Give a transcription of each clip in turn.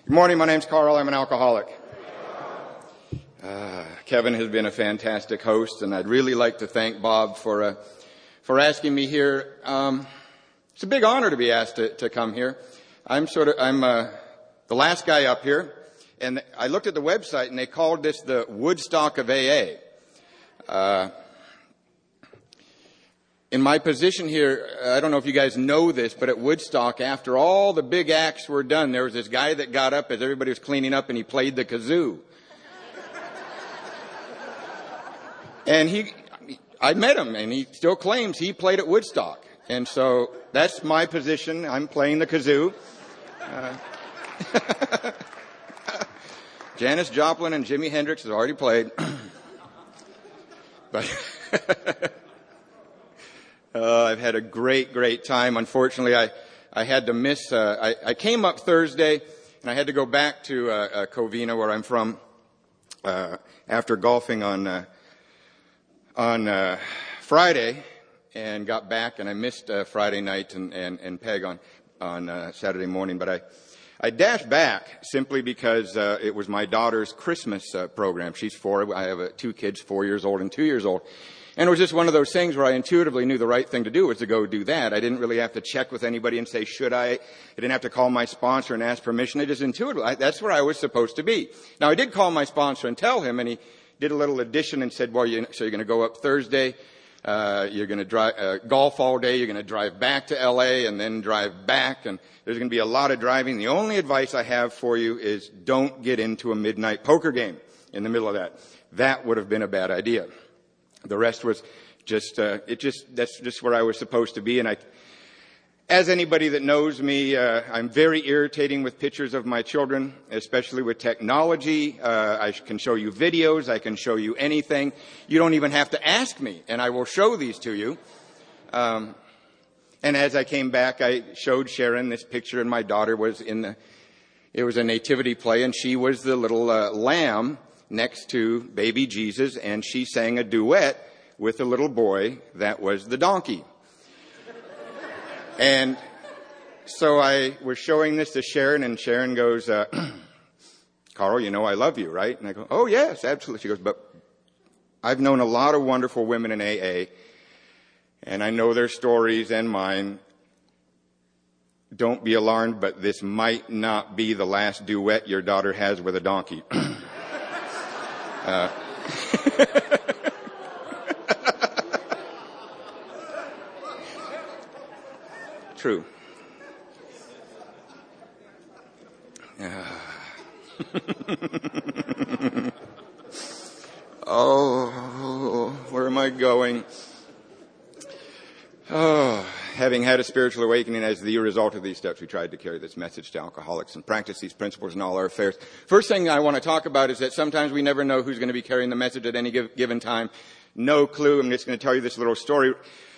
Good morning, my name's Carl. I'm an alcoholic. Kevin has been a fantastic host, and I'd really like to thank Bob for asking me here. It's a big honor to be asked to come here. I'm the last guy up here, and I looked at the website, and they called this the Woodstock of AA. In my position here, I don't know if you guys know this, but at Woodstock, after all the big acts were done, there was this guy that got up as everybody was cleaning up, and he played the kazoo. And I met him, and he still claims he played at Woodstock. And so that's my position. I'm playing the kazoo. Janis Joplin and Jimi Hendrix has already played. But I've had a great time. Unfortunately, I had to miss. I came up Thursday, and I had to go back to Covina, where I'm from, after golfing on Friday, and got back, and I missed Friday night and Peg on Saturday morning. But I dashed back simply because it was my daughter's Christmas program. She's 4. I have 2 kids, 4 years old and 2 years old. And it was just one of those things where I intuitively knew the right thing to do was to go do that. I didn't really have to check with anybody and say, should I? I didn't have to call my sponsor and ask permission. I just intuitively, that's where I was supposed to be. Now, I did call my sponsor and tell him, and he did a little addition and said, well, so you're going to go up Thursday, you're going to drive, golf all day, you're going to drive back to LA and then drive back, and there's going to be a lot of driving. The only advice I have for you is don't get into a midnight poker game in the middle of that. That would have been a bad idea. The rest was that's just where I was supposed to be. And as anybody that knows me, I'm very irritating with pictures of my children, especially with technology. I can show you videos. I can show you anything. You don't even have to ask me, and I will show these to you. And as I came back, I showed Sharon this picture, and my daughter was it was a nativity play, and she was the little lamb next to baby Jesus, and she sang a duet with a little boy that was the donkey. And so I was showing this to Sharon, and Sharon goes, Carl, you know I love you, right? And I go, oh, yes, absolutely. She goes, but I've known a lot of wonderful women in AA, and I know their stories and mine. Don't be alarmed, but this might not be the last duet your daughter has with a donkey. True. Oh, where am I going? Oh, having had a spiritual awakening as the result of these steps, we tried to carry this message to alcoholics and practice these principles in all our affairs. First thing I want to talk about is that sometimes we never know who's going to be carrying the message at any given time. No clue. I'm just going to tell you this little story.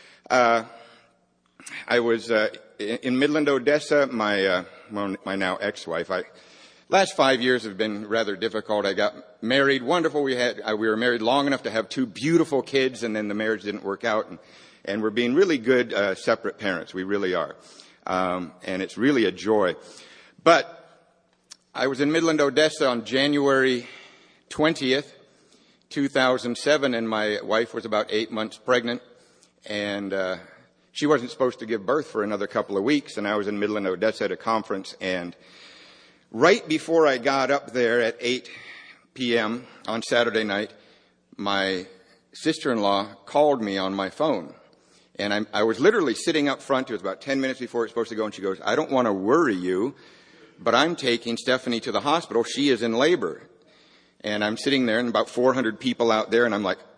I was in Midland, Odessa. My now ex-wife. Last 5 years have been rather difficult. I got married. Wonderful. We were married long enough to have 2 beautiful kids, and then the marriage didn't work out. And we're being really good separate parents. We really are. And it's really a joy. But I was in Midland, Odessa on January 20th, 2007, and my wife was about 8 months pregnant. And she wasn't supposed to give birth for another couple of weeks. And I was in Midland, Odessa at a conference. And right before I got up there at 8 p.m. on Saturday night, my sister-in-law called me on my phone. And I was literally sitting up front. It was about 10 minutes before it was supposed to go. And she goes, I don't want to worry you, but I'm taking Stephanie to the hospital. She is in labor. And I'm sitting there, and about 400 people out there, and I'm like,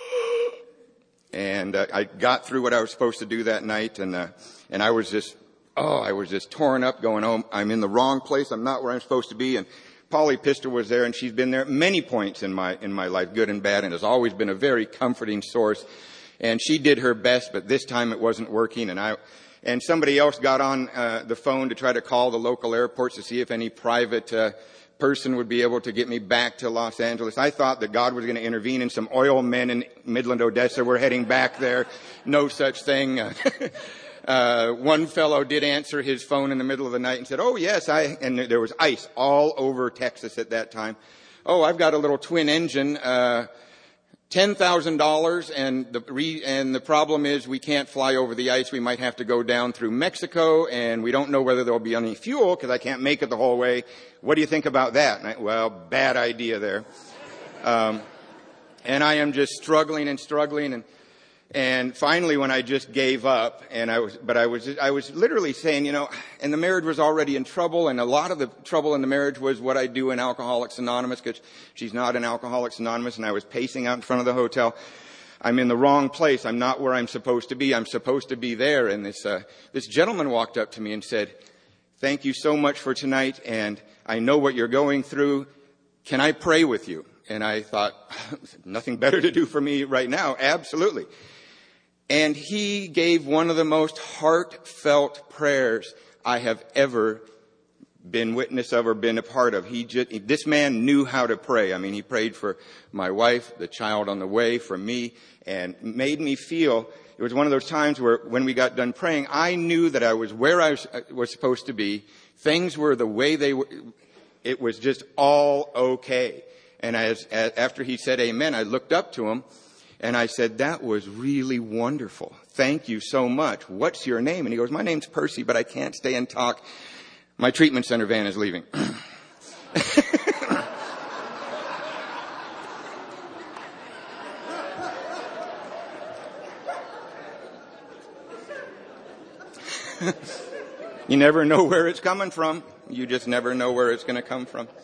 and I got through what I was supposed to do that night. And I was just torn up, going, oh, I'm in the wrong place. I'm not where I'm supposed to be. And Polly Pistol was there, and she's been there at many points in my life, good and bad, and has always been a very comforting source. And she did her best, but this time it wasn't working. And somebody else got on the phone to try to call the local airports to see if any private person would be able to get me back to Los Angeles. I thought that God was going to intervene, and some oil men in Midland, Odessa were heading back there. No such thing. One fellow did answer his phone in the middle of the night and said, "Oh, yes, and there was ice all over Texas at that time. "Oh, I've got a little twin engine, $10,000, and the problem is we can't fly over the ice. We might have to go down through Mexico, and we don't know whether there'll be any fuel because I can't make it the whole way. What do you think about that?" Well, bad idea there. And I am just struggling, and finally when I just gave up, I was literally saying, and the marriage was already in trouble, and a lot of the trouble in the marriage was what I do in Alcoholics Anonymous, because she's not in Alcoholics Anonymous, and I was pacing out in front of the hotel. I'm in the wrong place. I'm not where I'm supposed to be. I'm supposed to be there. And this gentleman walked up to me and said, "Thank you so much for tonight, and I know what you're going through. Can I pray with you?" And I thought, nothing better to do for me right now. Absolutely. And he gave one of the most heartfelt prayers I have ever been witness of or been a part of. This man knew how to pray. I mean, he prayed for my wife, the child on the way, for me, and made me feel, it was one of those times where when we got done praying, I knew that I was where I was supposed to be. Things were the way they were. It was just all okay. And after he said amen, I looked up to him and I said, "That was really wonderful. Thank you so much. What's your name?" And he goes, "My name's Percy, but I can't stay and talk. My treatment center van is leaving." You never know where it's coming from. You just never know where it's going to come from.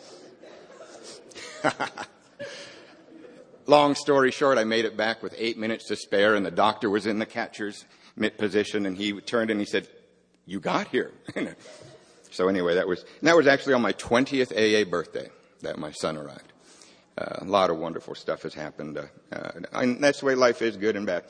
Long story short, I made it back with 8 minutes to spare, and the doctor was in the catcher's mitt position, and he turned and he said, "You got here." So anyway, that was actually on my 20th AA birthday that my son arrived. A lot of wonderful stuff has happened. And that's the way life is, good and bad.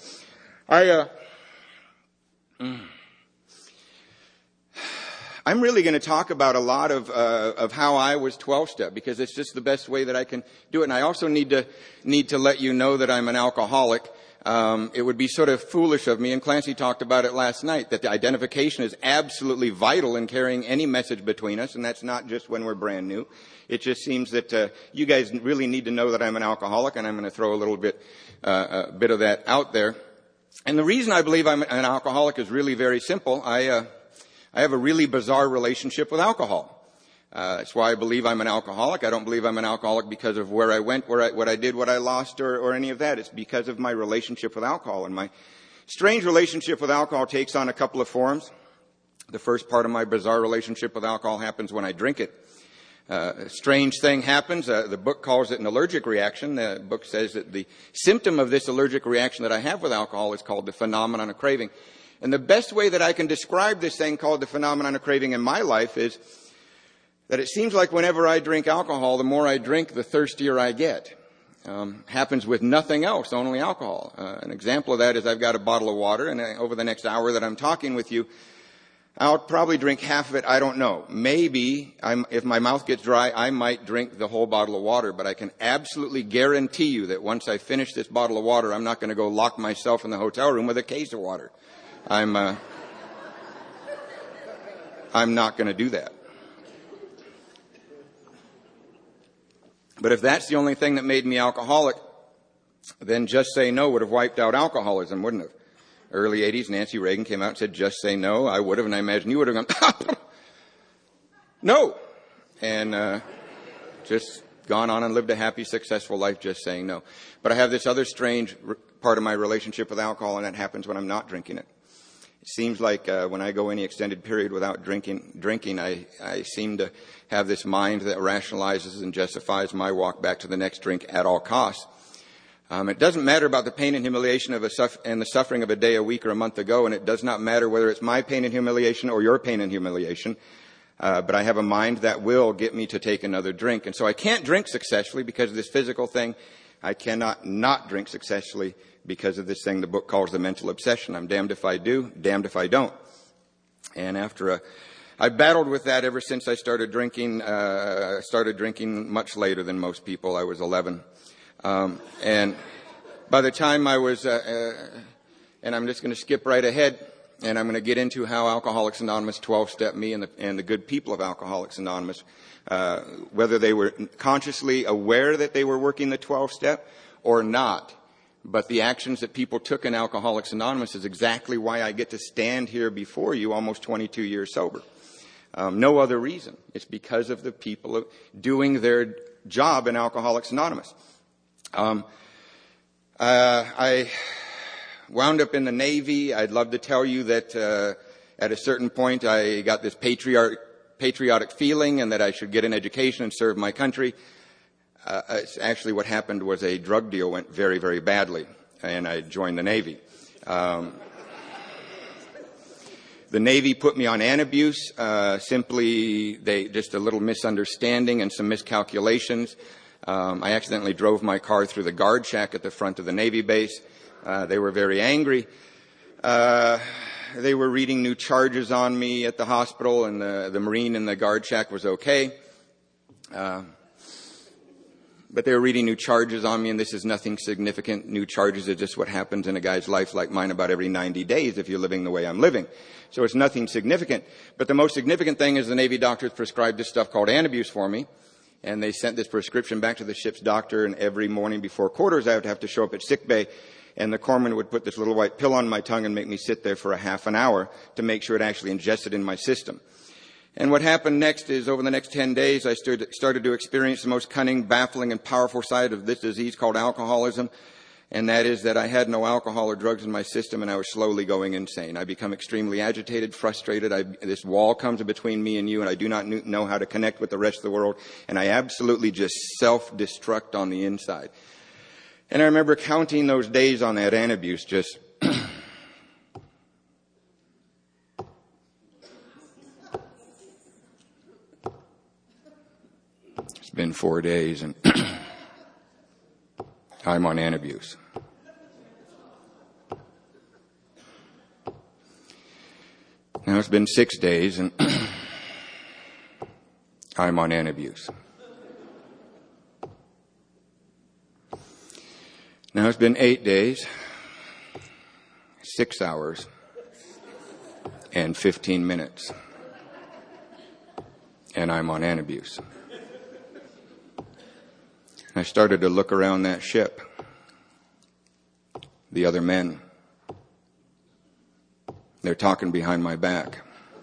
I'm really going to talk about a lot of how I was 12-step, because it's just the best way that I can do it. And I also need to let you know that I'm an alcoholic. It would be sort of foolish of me, and Clancy talked about it last night, that the identification is absolutely vital in carrying any message between us, and that's not just when we're brand new. It just seems that you guys really need to know that I'm an alcoholic, and I'm going to throw a bit of that out there. And the reason I believe I'm an alcoholic is really very simple. I have a really bizarre relationship with alcohol. That's why I believe I'm an alcoholic. I don't believe I'm an alcoholic because of where I went, what I did, what I lost, or any of that. It's because of my relationship with alcohol. And my strange relationship with alcohol takes on a couple of forms. The first part of my bizarre relationship with alcohol happens when I drink it. A strange thing happens. The book calls it an allergic reaction. The book says that the symptom of this allergic reaction that I have with alcohol is called the phenomenon of craving. And the best way that I can describe this thing called the phenomenon of craving in my life is that it seems like whenever I drink alcohol, the more I drink, the thirstier I get. Happens with nothing else, only alcohol. An example of that is I've got a bottle of water, and over the next hour that I'm talking with you, I'll probably drink half of it. I don't know. Maybe, if my mouth gets dry, I might drink the whole bottle of water. But I can absolutely guarantee you that once I finish this bottle of water, I'm not going to go lock myself in the hotel room with a case of water. I'm not going to do that. But if that's the only thing that made me alcoholic, then Just Say No would have wiped out alcoholism, wouldn't it? Early 80s, Nancy Reagan came out and said, "Just say no." I would have, and I imagine you would have gone, "No." And just gone on and lived a happy, successful life just saying no. But I have this other strange part of my relationship with alcohol, and that happens when I'm not drinking it. It seems like when I go any extended period without drinking, I seem to have this mind that rationalizes and justifies my walk back to the next drink at all costs. It doesn't matter about the pain and humiliation and the suffering of a day, a week, or a month ago, and it does not matter whether it's my pain and humiliation or your pain and humiliation. But I have a mind that will get me to take another drink. And so I can't drink successfully because of this physical thing. I cannot not drink successfully because of this thing the book calls the mental obsession. I'm damned if I do, damned if I don't. And I battled with that ever since I started drinking. Started drinking much later than most people. I was 11. And by the time I was, and I'm just going to skip right ahead, and I'm going to get into how Alcoholics Anonymous 12-step me and the good people of Alcoholics Anonymous, whether they were consciously aware that they were working the 12-step or not. But the actions that people took in Alcoholics Anonymous is exactly why I get to stand here before you almost 22 years sober. No other reason. It's because of the people doing their job in Alcoholics Anonymous. I wound up in the Navy. I'd love to tell you that at a certain point I got this patriotic feeling and that I should get an education and serve my country. It's actually what happened was a drug deal went very, very badly, and I joined the Navy. The Navy put me on antabuse, just a little misunderstanding and some miscalculations. I accidentally drove my car through the guard shack at the front of the Navy base. They were very angry. They were reading new charges on me at the hospital, and the Marine in the guard shack was okay. But they were reading new charges on me, and this is nothing significant. New charges are just what happens in a guy's life like mine about every 90 days if you're living the way I'm living. So it's nothing significant. But the most significant thing is the Navy doctors prescribed this stuff called antabuse for me. And they sent this prescription back to the ship's doctor, and every morning before quarters I would have to show up at sick bay, and the corpsman would put this little white pill on my tongue and make me sit there for a half an hour to make sure it actually ingested in my system. And what happened next is, over the next 10 days, I started to experience the most cunning, baffling, and powerful side of this disease called alcoholism. And that is that I had no alcohol or drugs in my system, and I was slowly going insane. I become extremely agitated, frustrated. This wall comes between me and you, and I do not know how to connect with the rest of the world. And I absolutely just self-destruct on the inside. And I remember counting those days on that antabuse just... It's been 4 days, and I'm on antabuse. Now it's been 6 days, and I'm on antabuse. Now it's been 8 days, 6 hours, and 15 minutes, and I'm on antabuse. I started to look around that ship. The other men, they're talking behind my back.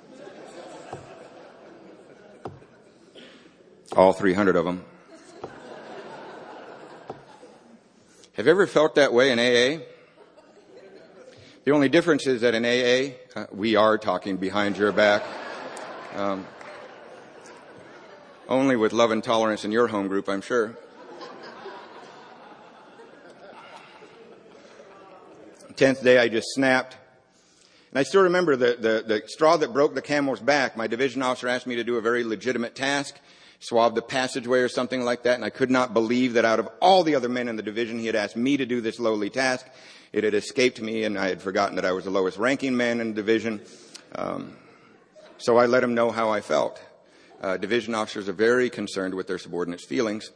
All 300 of them. Have you ever felt that way in AA? The only difference is that in AA, we are talking behind your back. Only with love and tolerance in your home group, I'm sure. 10th day, I just snapped. And I still remember the straw that broke the camel's back. My division officer asked me to do a very legitimate task, swab the passageway or something like that, and I could not believe that out of all the other men in the division, he had asked me to do this lowly task. It had escaped me, and I had forgotten that I was the lowest ranking man in the division. So I let him know how I felt. Division officers are very concerned with their subordinates' feelings.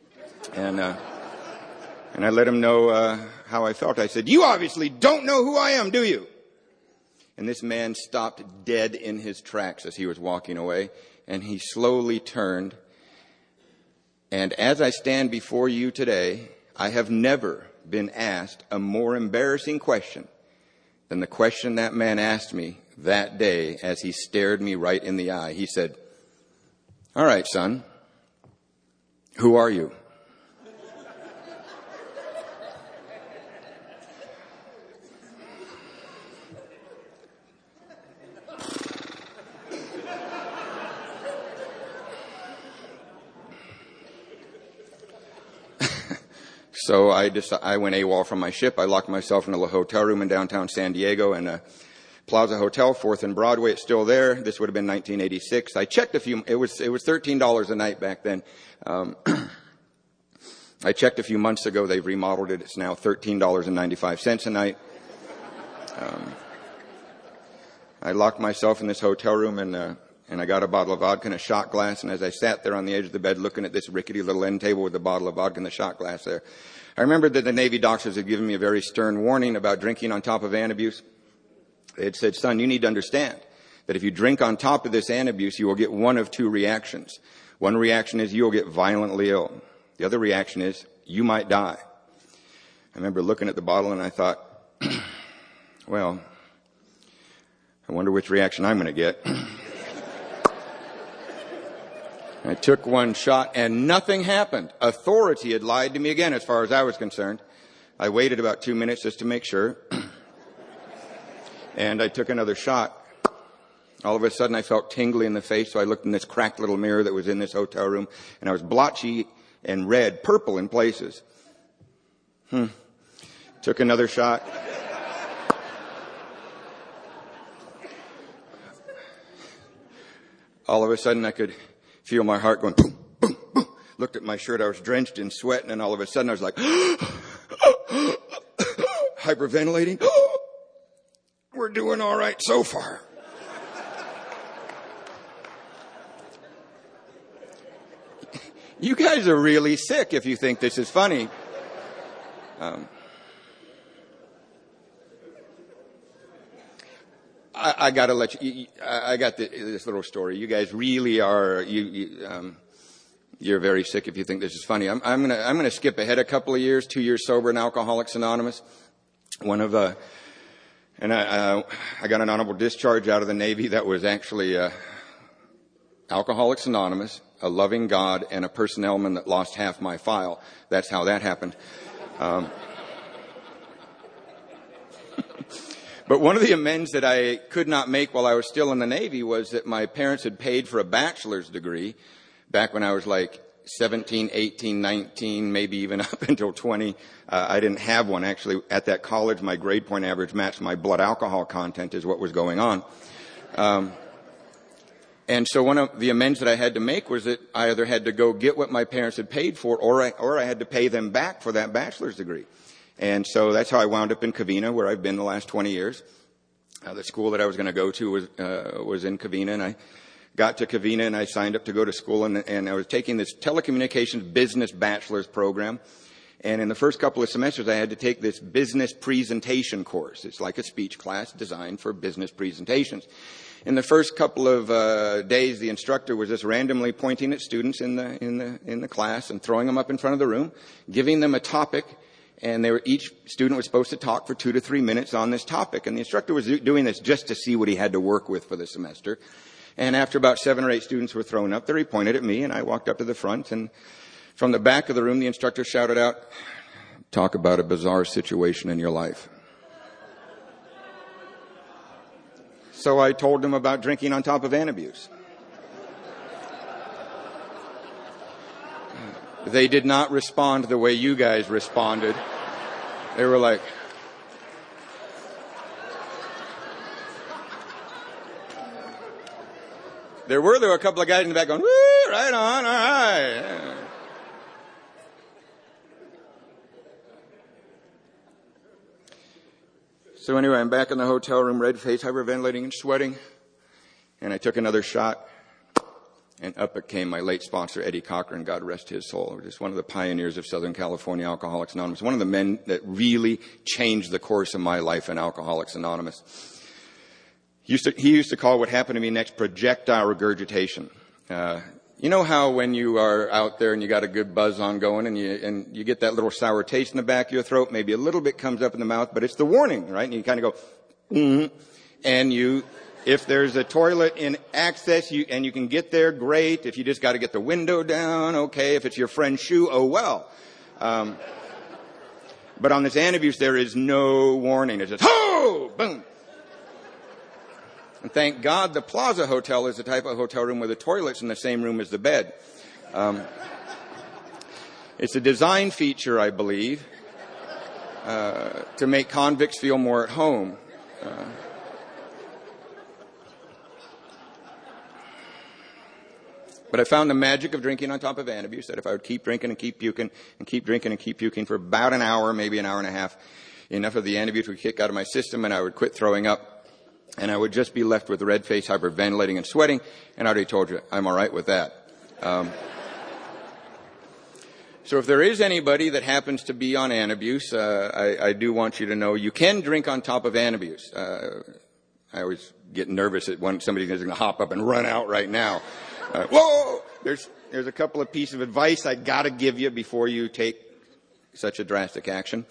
And I let him know how I felt. I said, "You obviously don't know who I am, do you?" And this man stopped dead in his tracks as he was walking away. And he slowly turned. And as I stand before you today, I have never been asked a more embarrassing question than the question that man asked me that day as he stared me right in the eye. He said, "All right, son, who are you?" So I went AWOL from my ship. I locked myself in a hotel room in downtown San Diego, and Plaza Hotel, 4th and Broadway. It's still there. This would have been 1986. I checked it was $13 a night back then. I checked a few months ago. They've remodeled it. It's now $13.95 a night. I locked myself in this hotel room, and I got a bottle of vodka and a shot glass. And as I sat there on the edge of the bed looking at this rickety little end table with a bottle of vodka and the shot glass there, I remembered that the Navy doctors had given me a very stern warning about drinking on top of antabuse. It said, son, you need to understand that if you drink on top of this Antabuse, you will get one of two reactions. One reaction is you will get violently ill. The other reaction is you might die. I remember looking at the bottle and I thought, well, I wonder which reaction I'm going to get. I took one shot and nothing happened. Authority had lied to me again as far as I was concerned. I waited about 2 minutes just to make sure. And I took another shot. All of a sudden I felt tingly in the face, so I looked in this cracked little mirror that was in this hotel room, and I was blotchy and red, purple in places. Took another shot. All of a sudden I could feel my heart going boom, boom, boom. Looked at my shirt, I was drenched in sweat, and then all of a sudden I was like, hyperventilating. We're doing all right so far. You guys are really sick if you think this is funny. I got to let you. I got this little story. You guys really are. You're very sick if you think this is funny. I'm gonna skip ahead a couple of years. 2 years sober in Alcoholics Anonymous. I got an honorable discharge out of the Navy. That was actually Alcoholics Anonymous, a loving God, and a personnelman that lost half my file. That's how that happened. But one of the amends that I could not make while I was still in the Navy was that my parents had paid for a bachelor's degree back when I was like 17, 18, 19, maybe even up until 20. I didn't have one. Actually, at that college, my grade point average matched my blood alcohol content is what was going on. And so one of the amends that I had to make was that I either had to go get what my parents had paid for, or I had to pay them back for that bachelor's degree. And so that's how I wound up in Covina, where I've been the last 20 years. The school that I was going to go to was in Covina, and I got to Covina and I signed up to go to school, and I was taking this telecommunications business bachelor's program. And in the first couple of semesters, I had to take this business presentation course. It's like a speech class designed for business presentations. In the first couple of days, the instructor was just randomly pointing at students in the class and throwing them up in front of the room, giving them a topic, and each student was supposed to talk for 2 to 3 minutes on this topic. And the instructor was doing this just to see what he had to work with for the semester. And after about 7 or 8 students were thrown up there, he pointed at me, and I walked up to the front, and from the back of the room, the instructor shouted out, "Talk about a bizarre situation in your life." So I told them about drinking on top of Antabuse. They did not respond the way you guys responded. They were like, there were a couple of guys in the back going, "Woo, right on, all right." Yeah. So anyway, I'm back in the hotel room, red-faced, hyperventilating and sweating. And I took another shot. And up it came my late sponsor, Eddie Cochran, God rest his soul. Just one of the pioneers of Southern California Alcoholics Anonymous. One of the men that really changed the course of my life in Alcoholics Anonymous. He used to call what happened to me next projectile regurgitation. You know how when you are out there and you got a good buzz on going and you get that little sour taste in the back of your throat, maybe a little bit comes up in the mouth, but it's the warning, right? And you kind of go, and if there's a toilet in access, and you can get there, great. If you just got to get the window down, okay. If it's your friend's shoe, oh well. But on this Antabuse, there is no warning. It's just, ho, boom. And thank God the Plaza Hotel is the type of hotel room where the toilet's in the same room as the bed. It's a design feature, I believe, to make convicts feel more at home. But I found the magic of drinking on top of Antabuse, that if I would keep drinking and keep puking and keep drinking and keep puking for about an hour, maybe an hour and a half, enough of the Antabuse would kick out of my system and I would quit throwing up. And I would just be left with red face, hyperventilating and sweating. And I already told you, I'm all right with that. So if there is anybody that happens to be on Antabuse, I do want you to know you can drink on top of Antabuse. I always get nervous at when somebody's going to hop up and run out right now. Whoa! There's a couple of pieces of advice I got to give you before you take such a drastic action.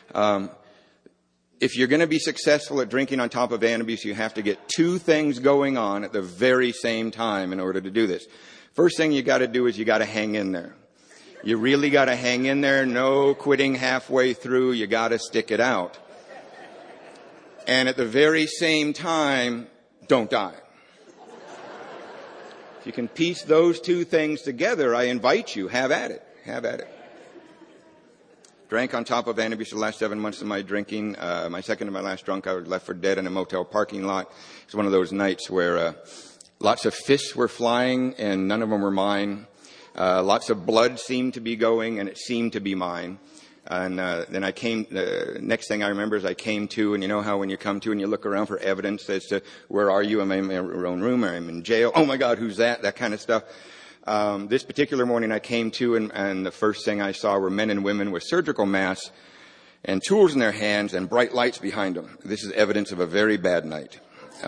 If you're going to be successful at drinking on top of Antabuse, you have to get two things going on at the very same time in order to do this. First thing you got to do is you got to hang in there. You really got to hang in there. No quitting halfway through. You got to stick it out. And at the very same time, don't die. If you can piece those two things together, I invite you, have at it. Have at it. Drank on top of Antabuse the last 7 months of my drinking. My second to my last drunk, I was left for dead in a motel parking lot. It was one of those nights where lots of fists were flying and none of them were mine. Lots of blood seemed to be going and it seemed to be mine. And then I came, next thing I remember is I came to, and you know how when you come to and you look around for evidence as to where are you? Am I in my own room or am I in jail? Oh my God, who's that? That kind of stuff. This particular morning I came to and the first thing I saw were men and women with surgical masks and tools in their hands and bright lights behind them. This is evidence of a very bad night.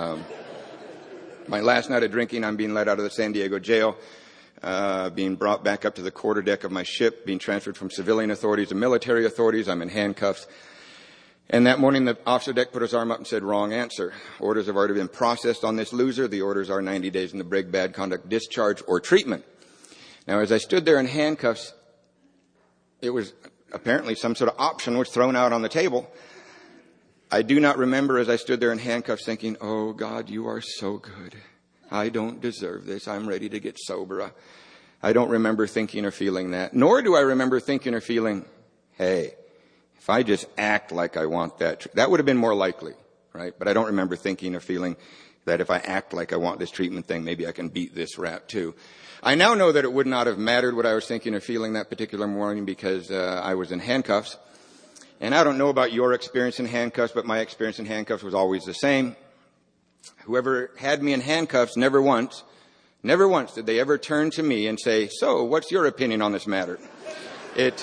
My last night of drinking, I'm being let out of the San Diego jail, being brought back up to the quarterdeck of my ship, being transferred from civilian authorities to military authorities. I'm in handcuffs. And that morning, the officer deck put his arm up and said, wrong answer. Orders have already been processed on this loser. The orders are 90 days in the brig, bad conduct, discharge, or treatment. Now, as I stood there in handcuffs, it was apparently some sort of option was thrown out on the table. I do not remember as I stood there in handcuffs thinking, oh, God, you are so good. I don't deserve this. I'm ready to get sober. I don't remember thinking or feeling that. Nor do I remember thinking or feeling, hey, if I just act like I want that, that would have been more likely, right? But I don't remember thinking or feeling that if I act like I want this treatment thing, maybe I can beat this rap too. I now know that it would not have mattered what I was thinking or feeling that particular morning because I was in handcuffs. And I don't know about your experience in handcuffs, but my experience in handcuffs was always the same. Whoever had me in handcuffs, never once did they ever turn to me and say, so what's your opinion on this matter? It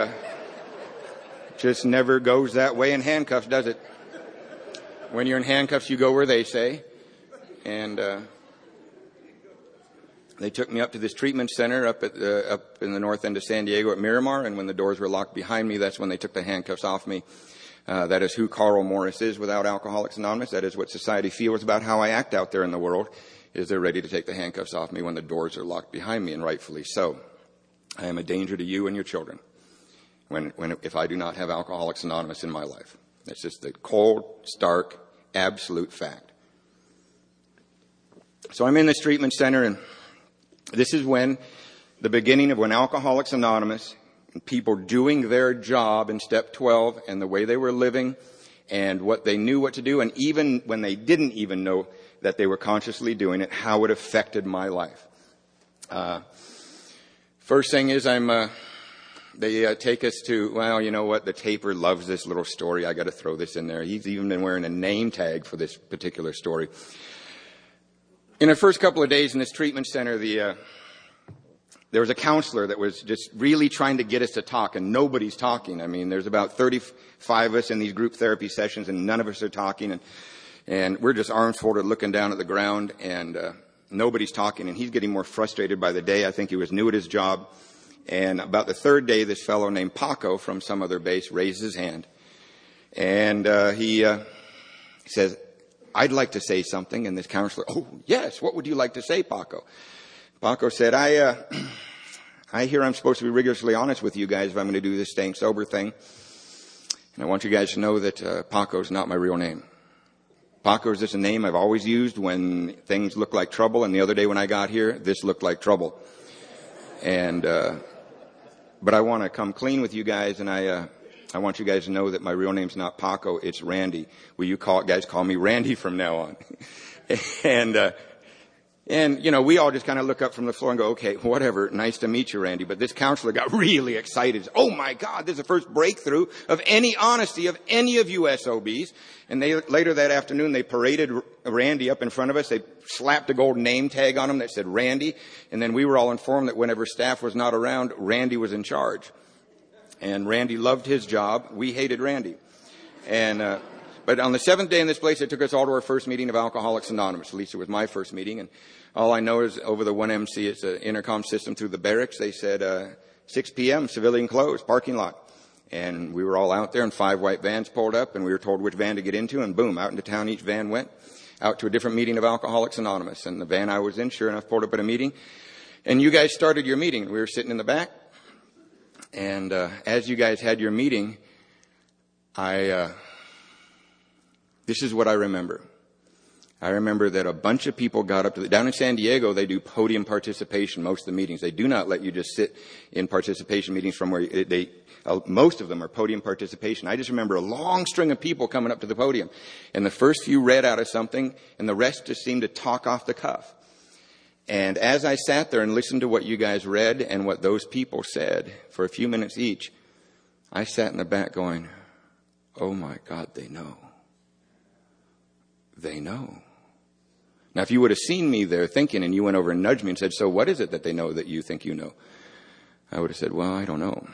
just never goes that way in handcuffs, does it? When you're in handcuffs, you go where they say. And they took me up to this treatment center up in the north end of San Diego at Miramar. And when the doors were locked behind me, that's when they took the handcuffs off me. That is who Carl Morris is without Alcoholics Anonymous. That is what society feels about how I act out there in the world, is they're ready to take the handcuffs off me when the doors are locked behind me, and rightfully so. I am a danger to you and your children if I do not have Alcoholics Anonymous in my life. That's just the cold, stark, absolute fact. So I'm in this treatment center, and this is when the beginning of when Alcoholics Anonymous, people doing their job in step 12 and the way they were living and what they knew what to do, and even when they didn't even know that they were consciously doing it, how it affected my life. First thing is they take us to, well, you know what, the taper loves this little story. I got to throw this in there. He's even been wearing a name tag for this particular story. In the first couple of days in this treatment center, there was a counselor that was just really trying to get us to talk, and nobody's talking. I mean, there's about 35 of us in these group therapy sessions, and none of us are talking, and we're just arms folded looking down at the ground, and nobody's talking, and he's getting more frustrated by the day. I think he was new at his job. And about the third day, this fellow named Paco from some other base raised his hand, and he says, I'd like to say something. And this counselor, oh, yes, what would you like to say, Paco? Paco said, I hear I'm supposed to be rigorously honest with you guys if I'm going to do this staying sober thing. And I want you guys to know that Paco's not my real name. Paco is just a name I've always used when things look like trouble. And the other day when I got here, this looked like trouble. And but I want to come clean with you guys, and I want you guys to know that my real name's not Paco, it's Randy. Will you guys call me Randy from now on? And, you know, we all just kind of look up from the floor and go, okay, whatever, nice to meet you, Randy. But this counselor got really excited. Oh, my God, this is the first breakthrough of any honesty of any of you SOBs. And later that afternoon, they paraded Randy up in front of us. They slapped a gold name tag on him that said Randy. And then we were all informed that whenever staff was not around, Randy was in charge. And Randy loved his job. We hated Randy. And But on the seventh day in this place, they took us all to our first meeting of Alcoholics Anonymous. At least it was my first meeting. And all I know is over the 1MC, it's an intercom system through the barracks. They said, 6 p.m., civilian clothes, parking lot. And we were all out there, and 5 white vans pulled up, and we were told which van to get into, and boom, out into town each van went, out to a different meeting of Alcoholics Anonymous. And the van I was in, sure enough, pulled up at a meeting. And you guys started your meeting. We were sitting in the back. And as you guys had your meeting, this is what I remember. I remember that a bunch of people got up to down in San Diego, they do podium participation, most of the meetings. They do not let you just sit in participation meetings from where most of them are podium participation. I just remember a long string of people coming up to the podium. And the first few read out of something, and the rest just seemed to talk off the cuff. And as I sat there and listened to what you guys read and what those people said for a few minutes each, I sat in the back going, oh my God, they know. They know. Now, if you would have seen me there thinking and you went over and nudged me and said, so what is it that they know that you think you know? I would have said, well, I don't know.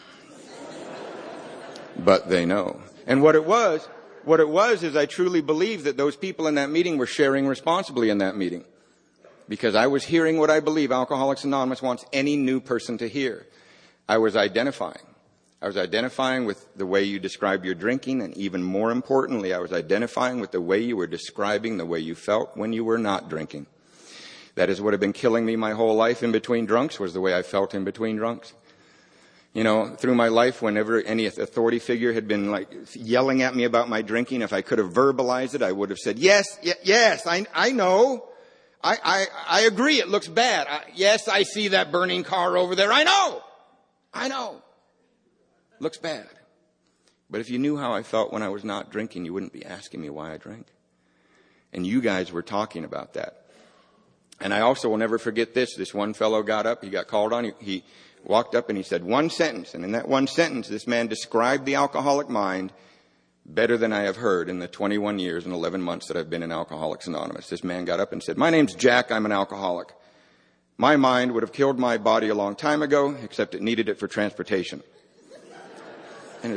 But they know. And what it was is I truly believe that those people in that meeting were sharing responsibly in that meeting. Because I was hearing what I believe Alcoholics Anonymous wants any new person to hear. I was identifying. I was identifying with the way you described your drinking, and even more importantly, I was identifying with the way you were describing the way you felt when you were not drinking. That is what had been killing me my whole life in between drunks, was the way I felt in between drunks. You know, through my life, whenever any authority figure had been like yelling at me about my drinking, if I could have verbalized it, I would have said, yes, I know. I agree, it looks bad. Yes, I see that burning car over there. I know. Looks bad. But if you knew how I felt when I was not drinking, you wouldn't be asking me why I drank. And you guys were talking about that. And I also will never forget this. This one fellow got up, he got called on, he walked up and he said one sentence. And in that one sentence, this man described the alcoholic mind better than I have heard in the 21 years and 11 months that I've been in Alcoholics Anonymous. This man got up and said, my name's Jack, I'm an alcoholic. My mind would have killed my body a long time ago, except it needed it for transportation. And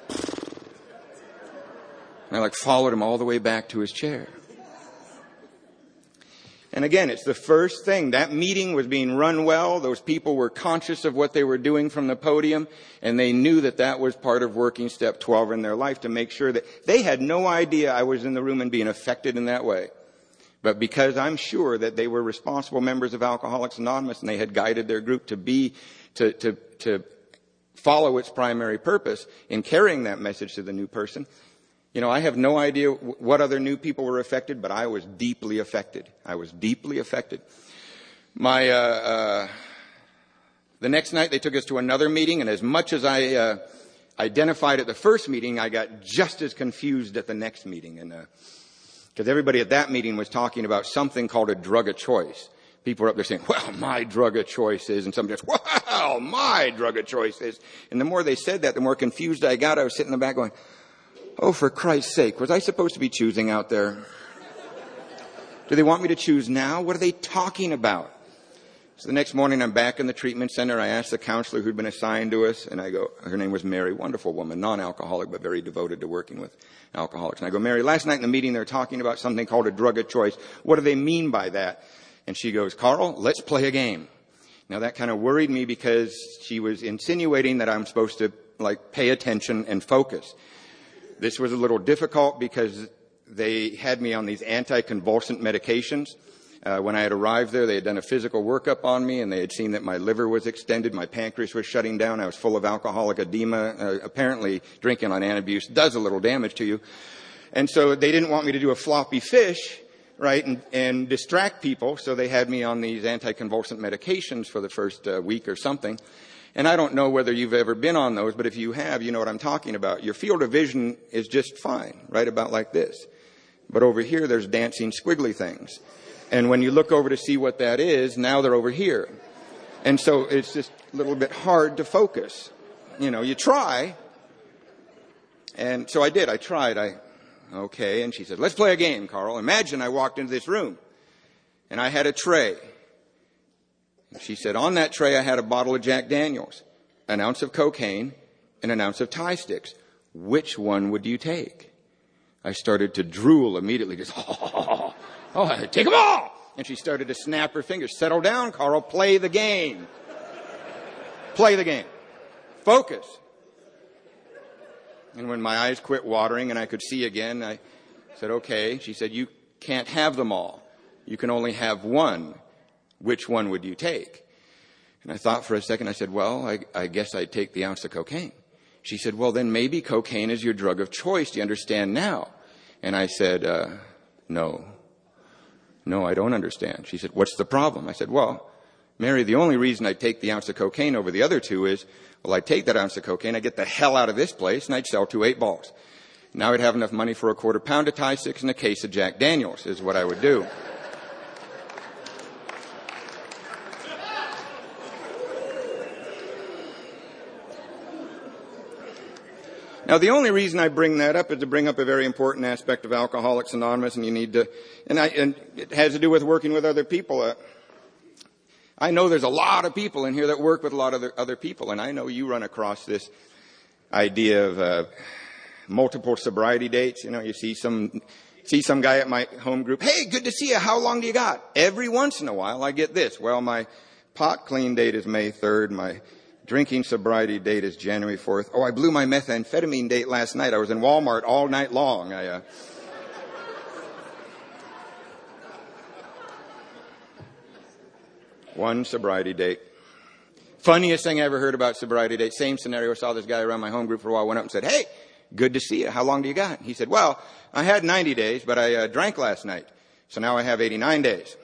I followed him all the way back to his chair. And again, it's the first thing. That meeting was being run well. Those people were conscious of what they were doing from the podium, and they knew that that was part of working step 12 in their life, to make sure that they had no idea I was in the room and being affected in that way. But because I'm sure that they were responsible members of Alcoholics Anonymous, and they had guided their group to follow its primary purpose in carrying that message to the new person. You know, I have no idea what other new people were affected, but I was deeply affected. The next night they took us to another meeting, and as much as I identified at the first meeting, I got just as confused at the next meeting. And because everybody at that meeting was talking about something called a drug of choice. People were up there saying, well, my drug of choice is, and somebody goes, well, my drug of choice is. And the more they said that, the more confused I got. I was sitting in the back going, oh, for Christ's sake, was I supposed to be choosing out there? Do they want me to choose now? What are they talking about? So the next morning, I'm back in the treatment center. I asked the counselor who'd been assigned to us, and I go, her name was Mary, wonderful woman, non-alcoholic, but very devoted to working with alcoholics. And I go, Mary, last night in the meeting, they're talking about something called a drug of choice. What do they mean by that? And she goes, Carl, let's play a game. Now that kind of worried me, because she was insinuating that I'm supposed to pay attention and focus. This was a little difficult because they had me on these anticonvulsant medications. When I had arrived there, they had done a physical workup on me, and they had seen that my liver was extended, my pancreas was shutting down, I was full of alcoholic edema. Apparently, drinking on antabuse does a little damage to you. And so they didn't want me to do a floppy fish, right, and distract people, so they had me on these anticonvulsant medications for the first week or something. And I don't know whether you've ever been on those, but if you have, you know what I'm talking about. Your field of vision is just fine, right about like this. But over here, there's dancing squiggly things. And when you look over to see what that is, now they're over here. And so it's just a little bit hard to focus. You know, you try. And so I did. I tried. Okay. And she said, let's play a game, Carl. Imagine I walked into this room and I had a tray. She said, on that tray, I had a bottle of Jack Daniels, an ounce of cocaine, and an ounce of Thai sticks. Which one would you take? I started to drool immediately. Just, oh, take them all. And she started to snap her fingers. Settle down, Carl. Play the game. Play the game. Focus. And when my eyes quit watering and I could see again, I said, okay. She said, you can't have them all. You can only have one. Which one would you take? And I thought for a second. I said, well, I guess I'd take the ounce of cocaine. She said, well, then maybe cocaine is your drug of choice. Do you understand now? And I said, no, I don't understand. She said, what's the problem? I said, well, Mary, the only reason I take the ounce of cocaine over the other two is, well, I take that ounce of cocaine, I get the hell out of this place, and I'd sell 2 8-balls. Now I'd have enough money for a quarter pound of Thai sticks and a case of Jack Daniels is what I would do. Now, the only reason I bring that up is to bring up a very important aspect of Alcoholics Anonymous, and you need to, and it has to do with working with other people. I know there's a lot of people in here that work with a lot of other people, and I know you run across this idea of multiple sobriety dates. You know, you see some guy at my home group. Hey, good to see you. How long do you got? Every once in a while, I get this. Well, my pot clean date is May 3rd. My drinking sobriety date is January 4th. Oh, I blew my methamphetamine date last night. I was in Walmart all night long. One sobriety date. Funniest thing I ever heard about sobriety date. Same scenario. Saw this guy around my home group for a while. Went up and said, hey, good to see you. How long do you got? He said, well, I had 90 days, but I drank last night. So now I have 89 days.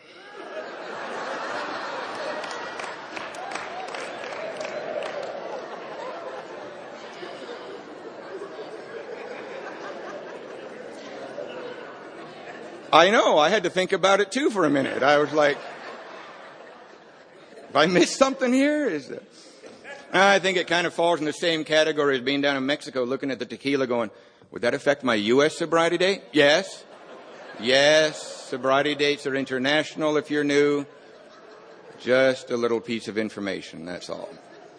I know. I had to think about it, too, for a minute. I was like, have I missed something here? I think it kind of falls in the same category as being down in Mexico looking at the tequila going, would that affect my U.S. sobriety date? Yes. Yes. Sobriety dates are international if you're new. Just a little piece of information, that's all.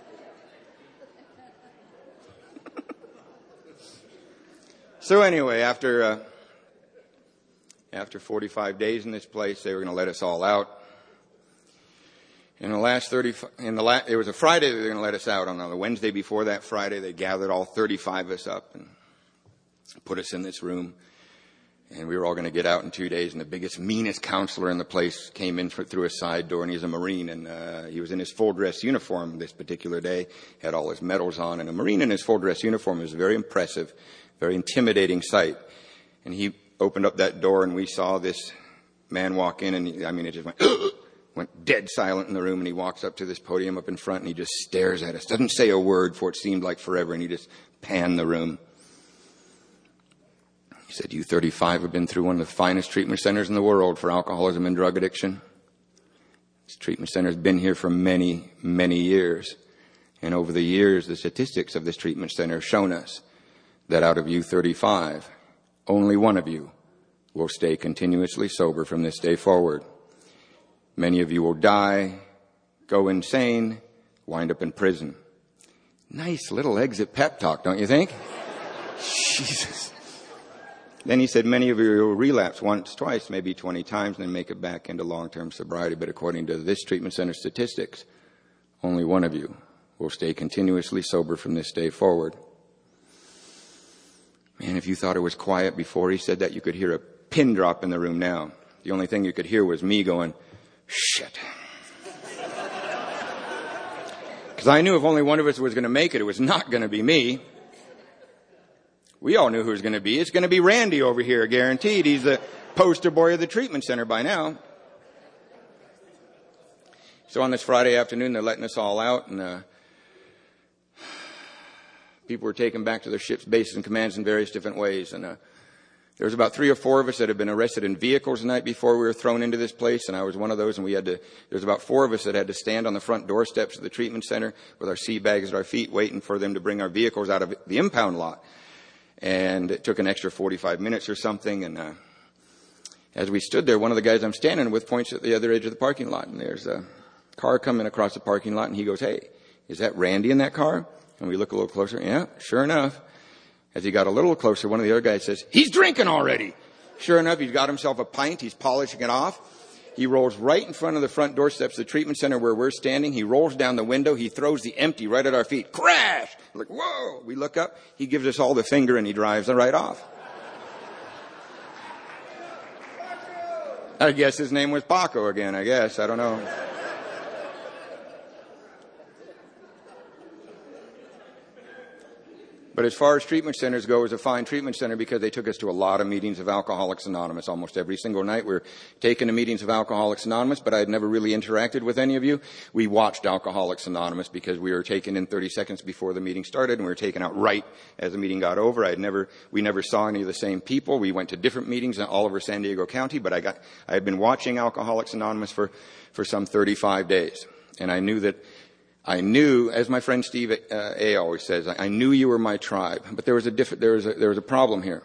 So anyway, after 45 days in this place, they were going to let us all out. In the last it was a Friday they were going to let us out. On the Wednesday before that Friday, they gathered all 35 of us up and put us in this room. And we were all going to get out in 2 days. And the biggest, meanest counselor in the place came in through a side door, and he's a Marine. And he was in his full dress uniform this particular day, had all his medals on. And a Marine in his full dress uniform is a very impressive, very intimidating sight. And he opened up that door, and we saw this man walk in, and it just went dead silent in the room. And he walks up to this podium up in front, and he just stares at us. Doesn't say a word for it seemed like forever, and he just panned the room. He said, you 35 have been through one of the finest treatment centers in the world for alcoholism and drug addiction. This treatment center has been here for many, many years. And over the years, the statistics of this treatment center have shown us that out of you 35, only one of you will stay continuously sober from this day forward. Many of you will die, go insane, wind up in prison. Nice little exit pep talk, don't you think? Jesus. Then he said, many of you will relapse once, twice, maybe 20 times, and then make it back into long-term sobriety. But according to this treatment center statistics, only one of you will stay continuously sober from this day forward. Man, if you thought it was quiet before he said that, you could hear a pin drop in the room now. The only thing you could hear was me going, shit. Because I knew if only one of us was going to make it, it was not going to be me. We all knew who it was going to be. It's going to be Randy over here, guaranteed. He's the poster boy of the treatment center by now. So on this Friday afternoon, they're letting us all out, and people were taken back to their ships, bases, and commands in various different ways. And there was about 3 or 4 of us that had been arrested in vehicles the night before we were thrown into this place, and I was one of those. And there was about 4 of us that had to stand on the front doorsteps of the treatment center with our sea bags at our feet, waiting for them to bring our vehicles out of the impound lot. And it took an extra 45 minutes or something. And as we stood there, one of the guys I'm standing with points at the other edge of the parking lot. And there's a car coming across the parking lot. And he goes, hey, is that Randy in that car? And we look a little closer. Yeah, sure enough. As he got a little closer, one of the other guys says, "He's drinking already." Sure enough, he's got himself a pint. He's polishing it off. He rolls right in front of the front doorsteps of the treatment center where we're standing. He rolls down the window. He throws the empty right at our feet. Crash! We're like, whoa! We look up. He gives us all the finger and he drives right off. I guess his name was Paco again, I guess. I don't know. But as far as treatment centers go, it was a fine treatment center because they took us to a lot of meetings of Alcoholics Anonymous. Almost every single night we were taken to meetings of Alcoholics Anonymous, but I had never really interacted with any of you. We watched Alcoholics Anonymous because we were taken in 30 seconds before the meeting started and we were taken out right as the meeting got over. We never saw any of the same people. We went to different meetings all over San Diego County, but I had been watching Alcoholics Anonymous for some 35 days. And I knew, as my friend Steve A. always says, I knew you were my tribe. But there was a problem here.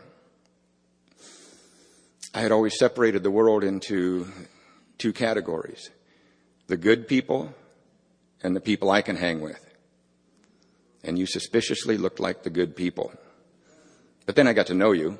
I had always separated the world into two categories: the good people and the people I can hang with. And you suspiciously looked like the good people. But then I got to know you.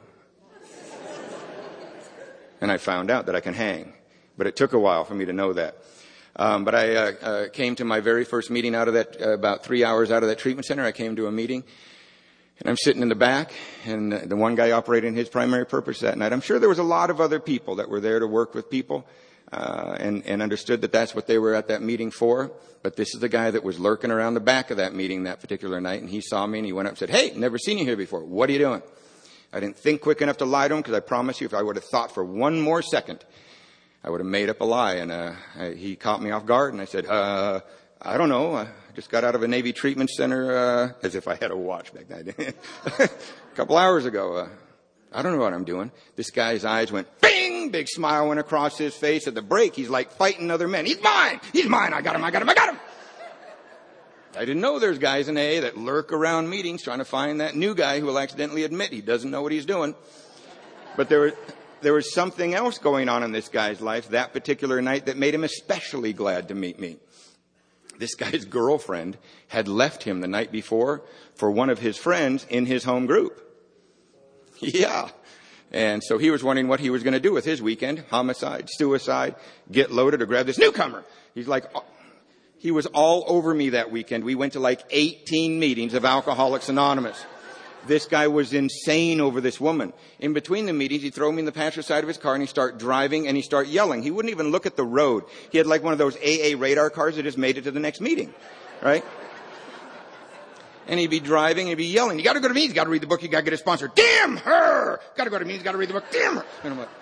And I found out that I can hang. But it took a while for me to know that. But I came to my very first meeting out of that, about 3 hours out of that treatment center. I came to a meeting, and I'm sitting in the back, and the one guy operating his primary purpose that night. I'm sure there was a lot of other people that were there to work with people, and understood that that's what they were at that meeting for. But this is the guy that was lurking around the back of that meeting that particular night, and he saw me, and he went up and said, "Hey, never seen you here before. What are you doing?" I didn't think quick enough to lie to him, because I promise you, if I would have thought for one more second, I would have made up a lie. And he caught me off guard, and I said, I don't know. I just got out of a Navy treatment center, as if I had a watch back then. A couple hours ago. I don't know what I'm doing. This guy's eyes went, bing! Big smile went across his face. At the break, he's like fighting other men. He's mine! He's mine! I got him! I got him! I got him! I didn't know there's guys in AA that lurk around meetings trying to find that new guy who will accidentally admit he doesn't know what he's doing. But there was something else going on in this guy's life that particular night that made him especially glad to meet me. This guy's girlfriend had left him the night before for one of his friends in his home group. Yeah. And so he was wondering what he was going to do with his weekend. Homicide, suicide, get loaded, or grab this newcomer. He's like, he was all over me that weekend. We went to like 18 meetings of Alcoholics Anonymous. This guy was insane over this woman. In between the meetings, he'd throw me in the passenger side of his car, and he'd start driving, and he'd start yelling. He wouldn't even look at the road. He had like one of those AA radar cars that just made it to the next meeting. Right? And he'd be driving, and he'd be yelling, "You gotta go to meetings, you gotta read the book, you gotta get a sponsor. Damn her! Gotta go to meetings, gotta read the book, damn her!" And I'm like,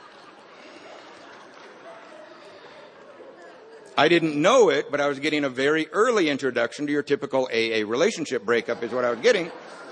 I didn't know it, but I was getting a very early introduction to your typical AA relationship breakup is what I was getting.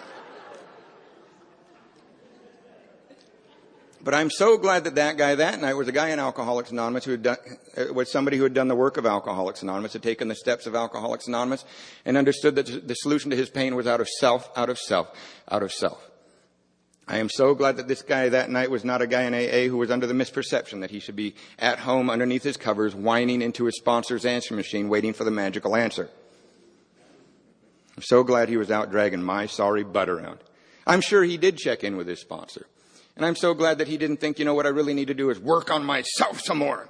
But I'm so glad that guy that night was a guy in Alcoholics Anonymous who was somebody who had done the work of Alcoholics Anonymous, had taken the steps of Alcoholics Anonymous, and understood that the solution to his pain was out of self, out of self, out of self. I am so glad that this guy that night was not a guy in AA who was under the misperception that he should be at home underneath his covers, whining into his sponsor's answer machine, waiting for the magical answer. I'm so glad he was out dragging my sorry butt around. I'm sure he did check in with his sponsor. And I'm so glad that he didn't think, what I really need to do is work on myself some more.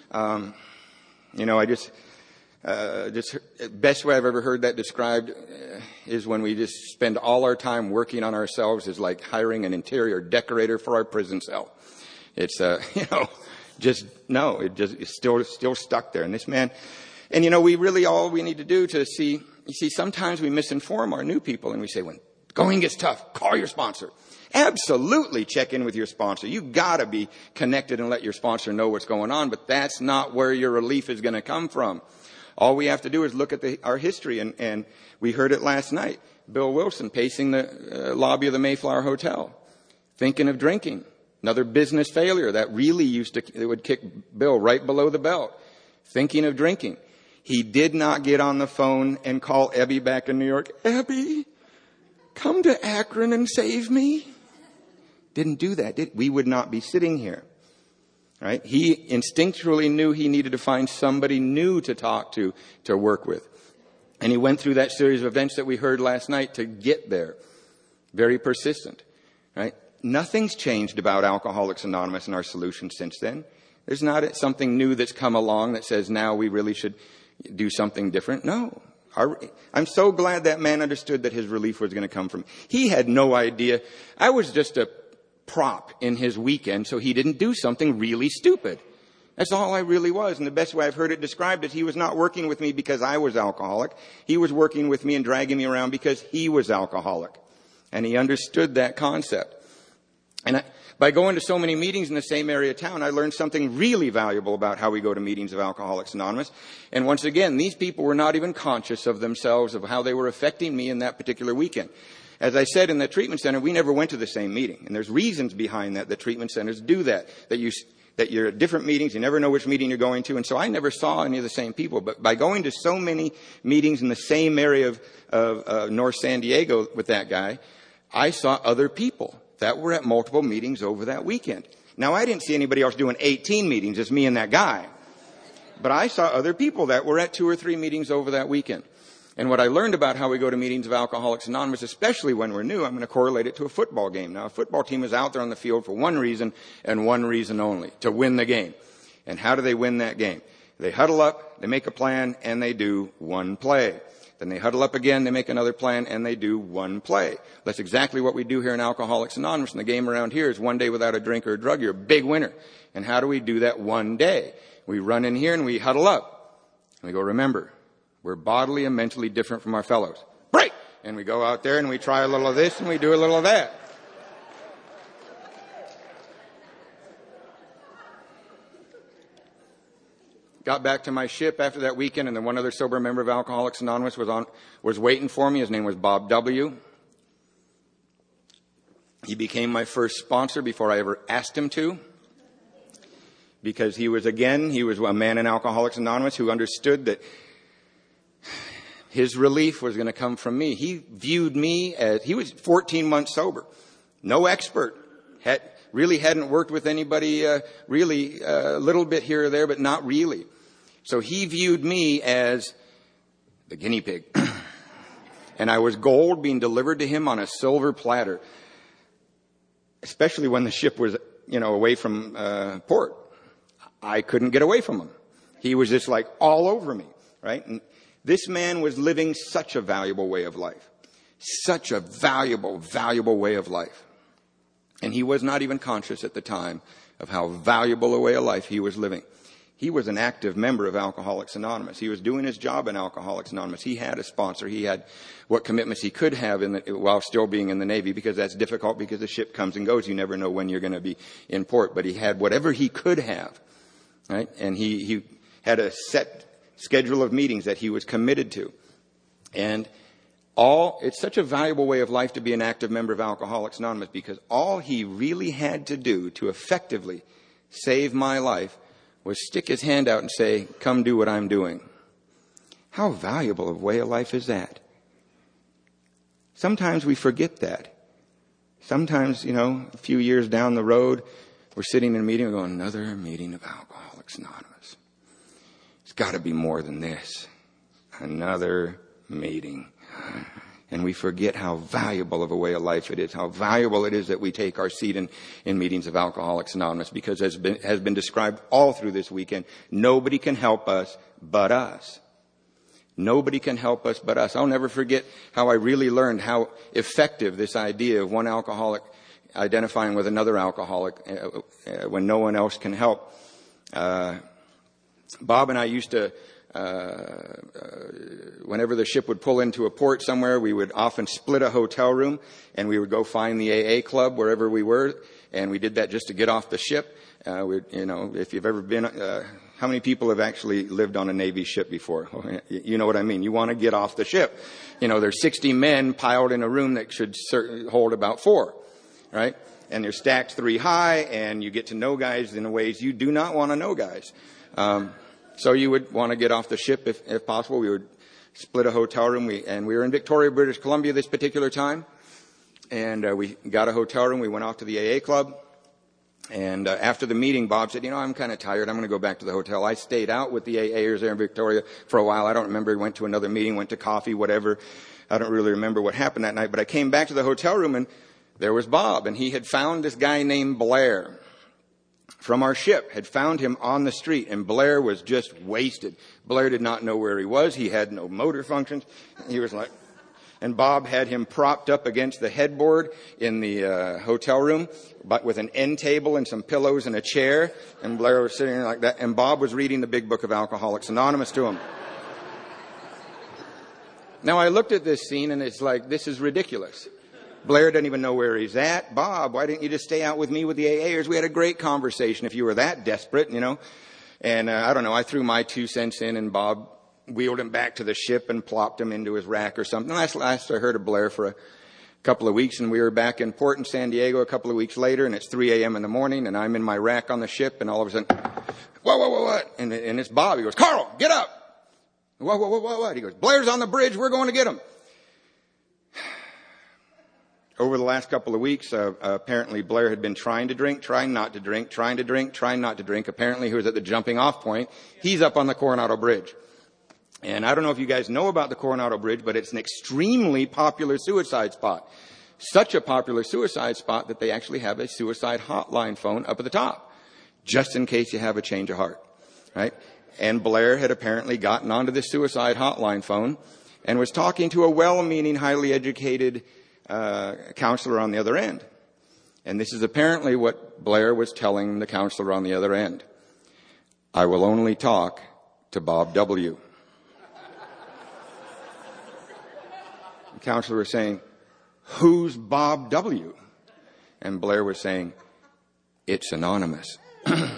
I just best way I've ever heard that described is when we just spend all our time working on ourselves is like hiring an interior decorator for our prison cell. It's, it's still stuck there. And this man, we really all we need to do to see, sometimes we misinform our new people and we say, when going gets tough, call your sponsor. Absolutely check in with your sponsor. You gotta be connected and let your sponsor know what's going on, but that's not where your relief is going to come from. All we have to do is look at our history, and we heard it last night. Bill Wilson pacing the lobby of the Mayflower Hotel, thinking of drinking. Another business failure that really it would kick Bill right below the belt. Thinking of drinking. He did not get on the phone and call Ebby back in New York. "Ebby, come to Akron and save me." Didn't do that. We would not be sitting here. Right? He instinctually knew he needed to find somebody new to talk to work with. And he went through that series of events that we heard last night to get there. very persistent, right? Nothing's changed about Alcoholics Anonymous and our solution since then. There's not something new that's come along that says now we really should do something different. No. I'm so glad that man understood that his relief was going to come from. He had no idea. I was just a prop in his weekend so he didn't do something really stupid. That's all I really was. And the best way I've heard it described is he was not working with me because I was alcoholic. He was working with me and dragging me around because he was alcoholic. And he understood that concept. And by going to so many meetings in the same area of town, I learned something really valuable about how we go to meetings of Alcoholics Anonymous. And once again, these people were not even conscious of themselves, of how they were affecting me in that particular weekend. As I said, in the treatment center, we never went to the same meeting. And there's reasons behind that treatment centers do that you're at different meetings, you never know which meeting you're going to. And so I never saw any of the same people. But by going to so many meetings in the same area of North San Diego with that guy, I saw other people that were at multiple meetings over that weekend. Now, I didn't see anybody else doing 18 meetings, just me and that guy. But I saw other people that were at 2 or 3 meetings over that weekend. And what I learned about how we go to meetings of Alcoholics Anonymous, especially when we're new, I'm going to correlate it to a football game. Now, a football team is out there on the field for one reason and one reason only, to win the game. And how do they win that game? They huddle up, they make a plan, and they do one play. Then they huddle up again, they make another plan, and they do one play. That's exactly what we do here in Alcoholics Anonymous. And the game around here is one day without a drink or a drug, you're a big winner. And how do we do that one day? We run in here and we huddle up. And we go, remember, we're bodily and mentally different from our fellows. Break! And we go out there and we try a little of this and we do a little of that. Got back to my ship after that weekend, and then one other sober member of Alcoholics Anonymous was waiting for me. His name was Bob W. He became my first sponsor before I ever asked him to, because he was a man in Alcoholics Anonymous who understood that his relief was going to come from me. He viewed me as, he was 14 months sober, no expert, really hadn't worked with anybody, really a little bit here or there, but not really. So he viewed me as the guinea pig. And I was gold being delivered to him on a silver platter, especially when the ship was, away from port. I couldn't get away from him. He was just like all over me, right? And this man was living such a valuable way of life. Such a valuable, valuable way of life. And he was not even conscious at the time of how valuable a way of life he was living. He was an active member of Alcoholics Anonymous. He was doing his job in Alcoholics Anonymous. He had a sponsor. He had what commitments he could have while still being in the Navy, because that's difficult because the ship comes and goes. You never know when you're going to be in port. But he had whatever he could have, right? And he had a set schedule of meetings that he was committed to. And it's such a valuable way of life to be an active member of Alcoholics Anonymous, because all he really had to do to effectively save my life was stick his hand out and say, come do what I'm doing. How valuable a way of life is that? Sometimes we forget that. Sometimes, a few years down the road, we're sitting in a meeting and going, another meeting of Alcoholics Anonymous. It's got to be more than this. Another meeting. And we forget how valuable of a way of life it is, how valuable it is that we take our seat in meetings of Alcoholics Anonymous, because as has been described all through this weekend, nobody can help us but us. Nobody can help us but us. I'll never forget how I really learned how effective this idea of one alcoholic identifying with another alcoholic when no one else can help. Bob and I used to, whenever the ship would pull into a port somewhere, we would often split a hotel room, and we would go find the AA club wherever we were, and we did that just to get off the ship. If you've ever been, how many people have actually lived on a Navy ship before? You know what I mean. You want to get off the ship. There's 60 men piled in a room that should hold about 4, right? And they're stacked 3 high, and you get to know guys in ways you do not want to know guys. So you would want to get off the ship if possible. We would split a hotel room. We were in Victoria, British Columbia this particular time. And we got a hotel room. We went off to the AA club. And after the meeting, Bob said, I'm kind of tired. I'm going to go back to the hotel. I stayed out with the AAers there in Victoria for a while. I don't remember. Went to another meeting, went to coffee, whatever. I don't really remember what happened that night. But I came back to the hotel room, and there was Bob. And he had found this guy named Blair from our ship, had found him on the street. And Blair was just wasted. Blair did not know where he was. He had no motor functions. He was like... And Bob had him propped up against the headboard in the hotel room, but with an end table and some pillows and a chair. And Blair was sitting there like that. And Bob was reading the big book of Alcoholics Anonymous to him. Now, I looked at this scene, and it's like, this is ridiculous. Blair doesn't even know where he's at. Bob, why didn't you just stay out with me with the AAers? We had a great conversation if you were that desperate, And I don't know, I threw my 2 cents in, and Bob wheeled him back to the ship and plopped him into his rack or something. Last I heard of Blair for a couple of weeks, and we were back in port in San Diego a couple of weeks later, and it's 3 a.m. in the morning, and I'm in my rack on the ship, and all of a sudden, what? And it's Bob. He goes, Carl, get up. What? He goes, Blair's on the bridge. We're going to get him. Over the last couple of weeks, apparently Blair had been trying to drink, trying not to drink, trying to drink, trying not to drink. Apparently he was at the jumping off point. He's up on the Coronado Bridge. And I don't know if you guys know about the Coronado Bridge, but it's an extremely popular suicide spot. Such a popular suicide spot that they actually have a suicide hotline phone up at the top, just in case you have a change of heart, right? And Blair had apparently gotten onto this suicide hotline phone and was talking to a well-meaning, highly educated counselor on the other end. And this is apparently what Blair was telling the counselor on the other end. I will only talk to Bob W. The counselor was saying, who's Bob W? And Blair was saying, it's anonymous. I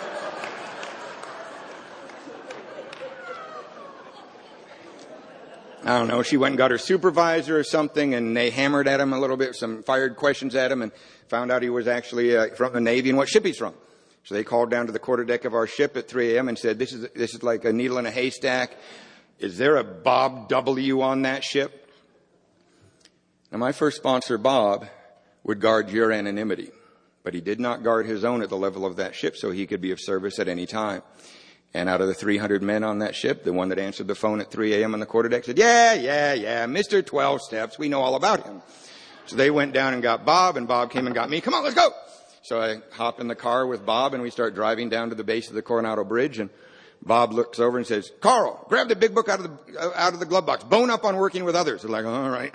don't know, she went and got her supervisor or something, and they hammered at him a little bit, fired questions at him, and found out he was actually from the Navy and what ship he's from. So they called down to the quarterdeck of our ship at 3 a.m. and said, this is like a needle in a haystack. Is there a Bob W on that ship? Now, my first sponsor, Bob, would guard your anonymity, but he did not guard his own at the level of that ship, so he could be of service at any time. And out of the 300 men on that ship, the one that answered the phone at 3 a.m. on the quarterdeck said, yeah, Mr. 12 Steps, we know all about him. So they went down and got Bob, and Bob came and got me. Come on, let's go. So I hop in the car with Bob, and we start driving down to the base of the Coronado Bridge, and Bob looks over and says, Carl, grab the big book out of the glove box. Bone up on working with others. They're like, all right.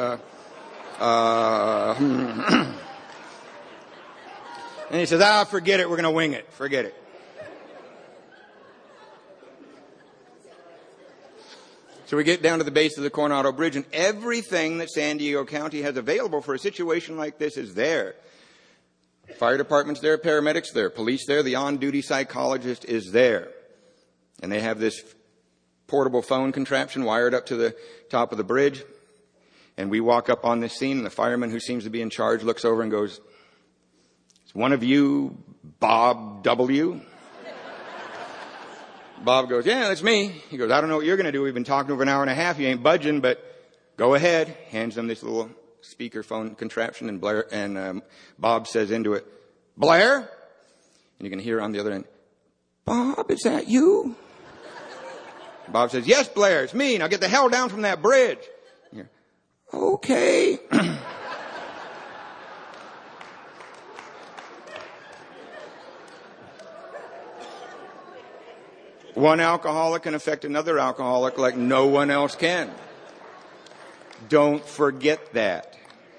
And he says, forget it. We're going to wing it. Forget it. So we get down to the base of the Coronado Bridge, and everything that San Diego County has available for a situation like this is there. Fire department's there, paramedics there, police there, the on-duty psychologist is there. And they have this portable phone contraption wired up to the top of the bridge. And we walk up on this scene, and the fireman who seems to be in charge looks over and goes, is one of you Bob W? Bob goes, yeah, that's me. He goes, I don't know what you're going to do. We've been talking over an hour and a half. You ain't budging, but go ahead. Hands them this little speaker phone contraption, and Bob says into it, Blair? And you can hear on the other end, Bob, is that you? Bob says, yes, Blair, it's me. Now get the hell down from that bridge. Okay. One alcoholic can affect another alcoholic like no one else can. Don't forget that.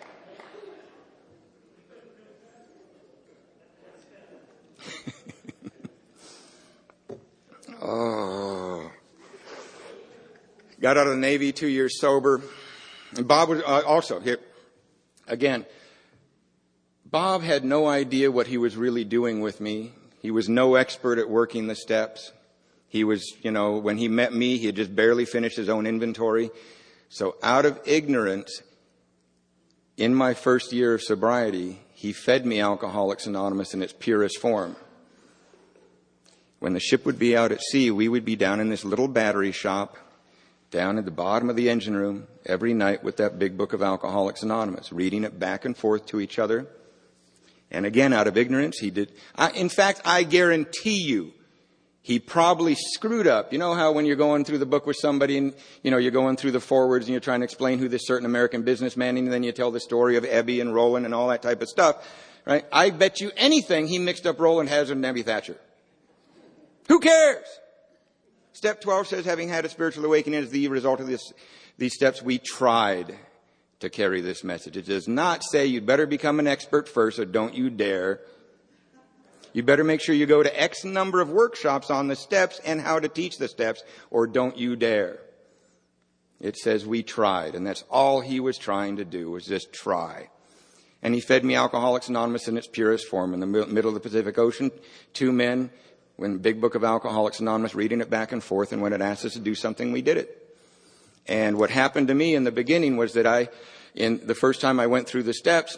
Oh. Got out of the Navy 2 years sober. And Bob was also here. Again, Bob had no idea what he was really doing with me. He was no expert at working the steps. He was, when he met me, he had just barely finished his own inventory. So out of ignorance, in my first year of sobriety, he fed me Alcoholics Anonymous in its purest form. When the ship would be out at sea, we would be down in this little battery shop, down at the bottom of the engine room, every night with that big book of Alcoholics Anonymous, reading it back and forth to each other. And again, out of ignorance, he did. In fact, I guarantee you, he probably screwed up. You know how when you're going through the book with somebody and, you're going through the forwards and you're trying to explain who this certain American businessman, and then you tell the story of Ebby and Roland and all that type of stuff, right? I bet you anything he mixed up Roland Hazard and Ebby Thatcher. Who cares? Step 12 says, having had a spiritual awakening as the result of these steps, we tried to carry this message. It does not say you'd better become an expert first, or don't you dare. You better make sure you go to X number of workshops on the steps and how to teach the steps, or don't you dare. It says we tried, and that's all he was trying to do, was just try. And he fed me Alcoholics Anonymous in its purest form in the middle of the Pacific Ocean. 2 men, when the big book of Alcoholics Anonymous, reading it back and forth, and when it asked us to do something, we did it. And what happened to me in the beginning was that in the first time I went through the steps,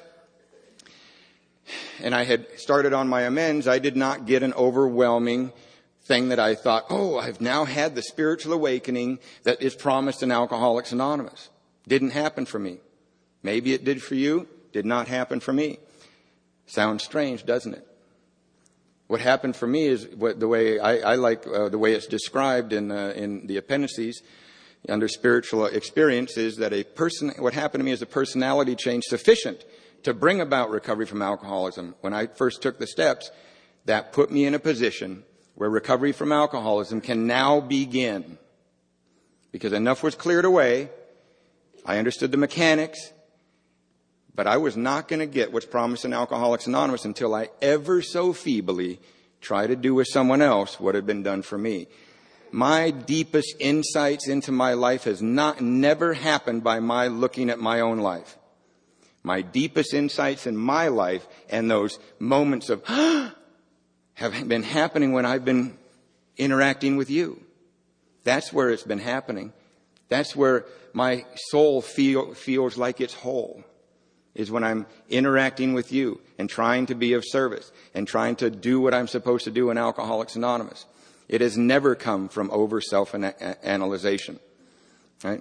and I had started on my amends, I did not get an overwhelming thing that I thought, I've now had the spiritual awakening that is promised in Alcoholics Anonymous. Didn't happen for me. Maybe it did for you. Did not happen for me. Sounds strange, doesn't it? What happened for me is the way I like the way it's described in the appendices under spiritual experience, is that what happened to me is a personality change sufficient to bring about recovery from alcoholism. When I first took the steps, that put me in a position where recovery from alcoholism can now begin. Because enough was cleared away. I understood the mechanics. But I was not going to get what's promised in Alcoholics Anonymous until I ever so feebly try to do with someone else what had been done for me. My deepest insights into my life has never happened by my looking at my own life. My deepest insights in my life and those moments of have been happening when I've been interacting with you. That's where it's been happening. That's where my soul feels like it's whole, is when I'm interacting with you and trying to be of service and trying to do what I'm supposed to do in Alcoholics Anonymous. It has never come from over self-analyzation, right?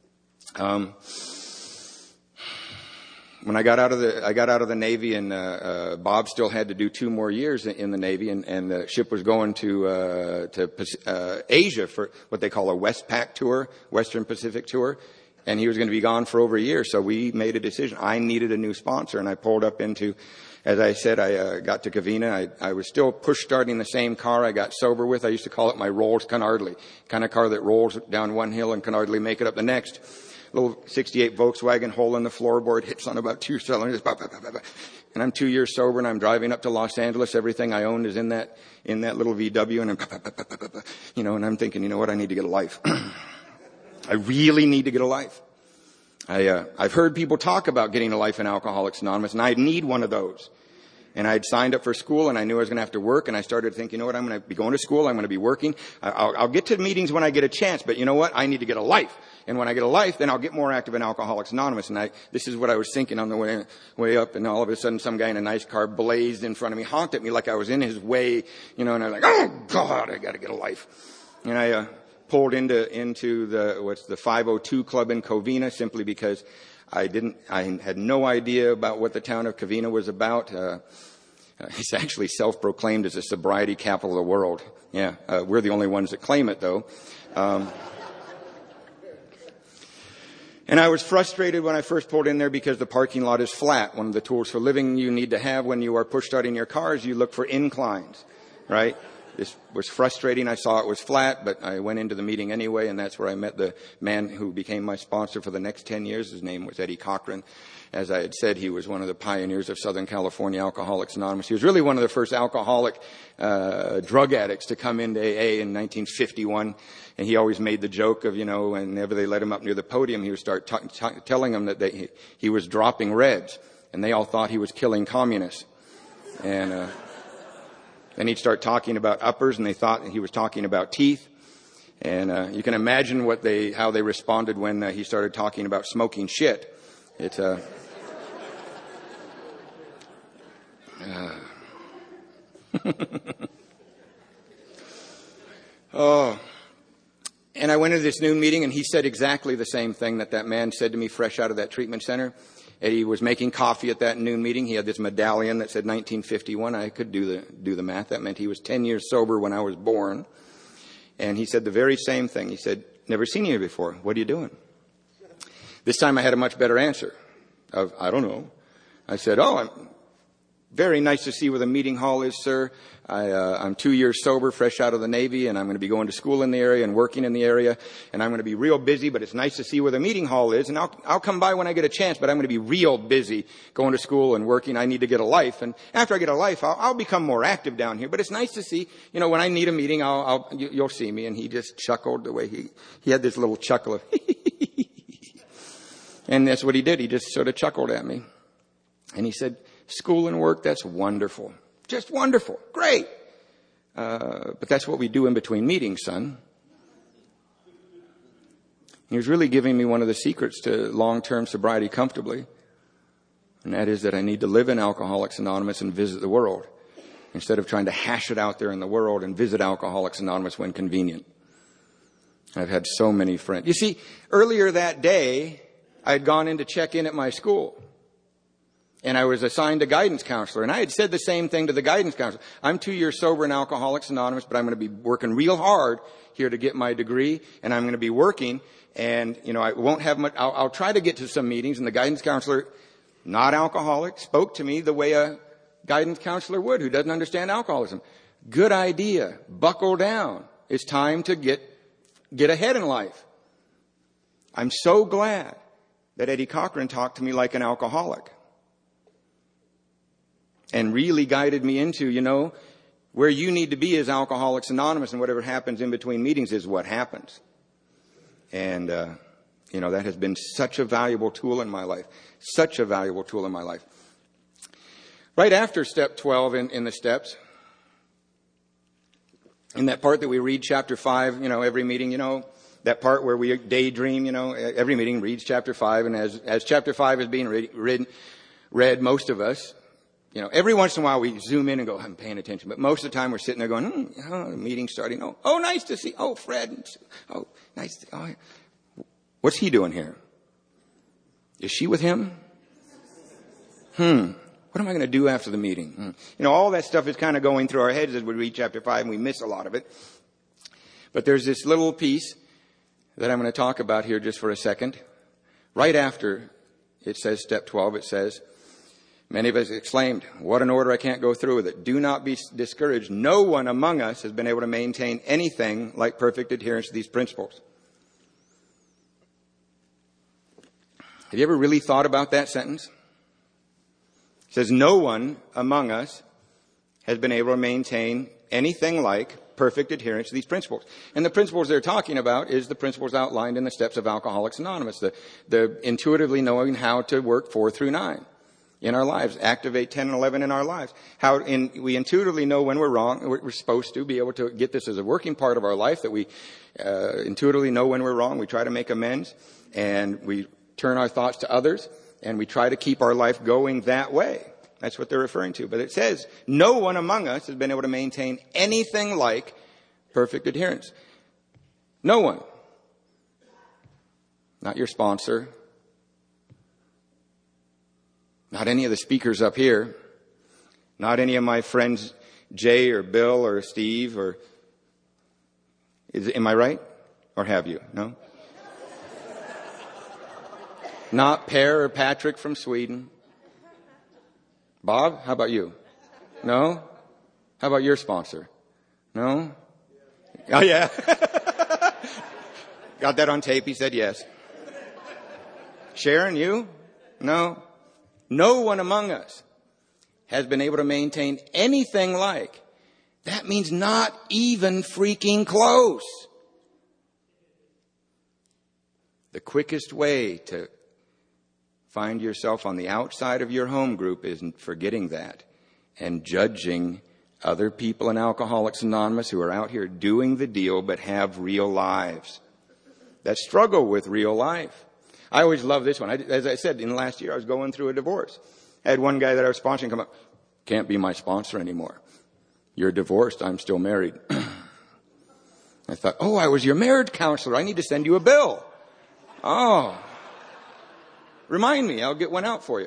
When I got out of the Navy, and Bob still had to do 2 more years in the Navy, and the ship was going to Asia for what they call a Westpac tour, Western Pacific tour, and he was going to be gone for over a year. So we made a decision. I needed a new sponsor, and I pulled up into, as I said, I got to Covina. I was still push starting the same car I got sober with. I used to call it my Rolls Canardly, kind of car that rolls down one hill and can hardly make it up the next. Little 68 Volkswagen, hole in the floorboard, hits on about 2 cylinders. Bah, bah, bah, bah, bah. And I'm 2 years sober, and I'm driving up to Los Angeles. Everything I owned is in that little VW, and I'm, bah, bah, bah, bah, bah, bah. And I'm thinking, what? I need to get a life. I really need to get a life. I've heard people talk about getting a life in Alcoholics Anonymous, and I need one of those. And I'd signed up for school, and I knew I was going to have to work, and I started thinking, I'm going to be going to school, I'm going to be working. I'll get to meetings when I get a chance, but you know what? I need to get a life. And when I get a life, then I'll get more active in Alcoholics Anonymous. And this is what I was thinking on the way up, and all of a sudden some guy in a nice car blazed in front of me, honked at me like I was in his way, and I was like, oh God, I got to get a life. And I pulled into the 502 Club in Covina, simply because I had no idea about what the town of Covina was about. It's actually self-proclaimed as the sobriety capital of the world. Yeah, we're the only ones that claim it, though. And I was frustrated when I first pulled in there because the parking lot is flat. One of the tools for living you need to have when you are push starting your cars, you look for inclines, right? This was frustrating. I saw it was flat, but I went into the meeting anyway, and that's where I met the man who became my sponsor for the next 10 years. His name was Eddie Cochran. As I had said, he was one of the pioneers of Southern California Alcoholics Anonymous. He was really one of the first alcoholic drug addicts to come into AA in 1951. And he always made the joke of, whenever they let him up near the podium, he would start telling them that he was dropping reds. And they all thought he was killing communists. And then he'd start talking about uppers, and they thought he was talking about teeth. And you can imagine how they responded when he started talking about smoking shit. It's oh. And I went into this noon meeting, and he said exactly the same thing that man said to me fresh out of that treatment center. Eddie was making coffee at that noon meeting. He had this medallion that said 1951. I could do the math. That meant he was 10 years sober when I was born. And he said the very same thing. He said, never seen you before. What are you doing? This time I had a much better answer of, I don't know. I said, I'm very nice to see where the meeting hall is, sir. I'm 2 years sober, fresh out of the Navy, and I'm going to be going to school in the area and working in the area, and I'm going to be real busy, but it's nice to see where the meeting hall is, and I'll come by when I get a chance, but I'm going to be real busy going to school and working. I need to get a life, and after I get a life, I'll become more active down here, but it's nice to see, when I need a meeting, you'll see me. And he just chuckled the way he had this little chuckle of, and that's what he did. He just sort of chuckled at me. And he said, school and work, that's wonderful. Just wonderful. Great. But that's what we do in between meetings, son. He was really giving me one of the secrets to long-term sobriety comfortably. And that is that I need to live in Alcoholics Anonymous and visit the world, instead of trying to hash it out there in the world and visit Alcoholics Anonymous when convenient. I've had so many friends. You see, earlier that day, I had gone in to check in at my school. And I was assigned a guidance counselor. And I had said the same thing to the guidance counselor. I'm 2 years sober in Alcoholics Anonymous, but I'm going to be working real hard here to get my degree. And I'm going to be working. And, I won't have much. I'll try to get to some meetings. And the guidance counselor, not alcoholic, spoke to me the way a guidance counselor would, who doesn't understand alcoholism. Good idea. Buckle down. It's time to get ahead in life. I'm so glad that Eddie Cochran talked to me like an alcoholic. And really guided me into, where you need to be as Alcoholics Anonymous, and whatever happens in between meetings is what happens. And, that has been such a valuable tool in my life. Such a valuable tool in my life. Right after step 12 in the steps, in that part that we read chapter 5, every meeting, that part where we daydream, every meeting reads chapter 5. And as chapter 5 is being read, most of us, every once in a while we zoom in and go, I'm paying attention. But most of the time we're sitting there going, the meeting's starting. Oh, nice to see. Oh, Fred. Oh, nice. What's he doing here? Is she with him? What am I going to do after the meeting? All that stuff is kind of going through our heads as we read chapter 5, and we miss a lot of it. But there's this little piece that I'm going to talk about here just for a second. Right after it says step 12, it says, many of us exclaimed, what an order, I can't go through with it. Do not be discouraged. No one among us has been able to maintain anything like perfect adherence to these principles. Have you ever really thought about that sentence? It says, no one among us has been able to maintain anything like perfect adherence to these principles. And the principles they're talking about is the principles outlined in the steps of Alcoholics Anonymous, the intuitively knowing how to work 4 through 9. In our lives, activate 10 and 11 in our lives. We intuitively know when we're wrong. We're supposed to be able to get this as a working part of our life, that we intuitively know when we're wrong. We try to make amends, and we turn our thoughts to others, and we try to keep our life going that way. That's what they're referring to. But it says, no one among us has been able to maintain anything like perfect adherence. No one. Not your sponsor. Not any of the speakers up here. Not any of my friends, Jay or Bill or Steve or... Am I right? Or have you? No? Not Per or Patrick from Sweden. Bob, how about you? No? How about your sponsor? No? Oh, yeah. Got that on tape. He said yes. Sharon, you? No? No one among us has been able to maintain anything like. That means not even freaking close. The quickest way to find yourself on the outside of your home group is forgetting that and judging other people in Alcoholics Anonymous who are out here doing the deal but have real lives that struggle with real life. I always love this one. As I said, in the last year, I was going through a divorce. I had one guy that I was sponsoring come up, can't be my sponsor anymore. You're divorced. I'm still married. I thought, I was your marriage counselor. I need to send you a bill. Oh. Remind me. I'll get one out for you.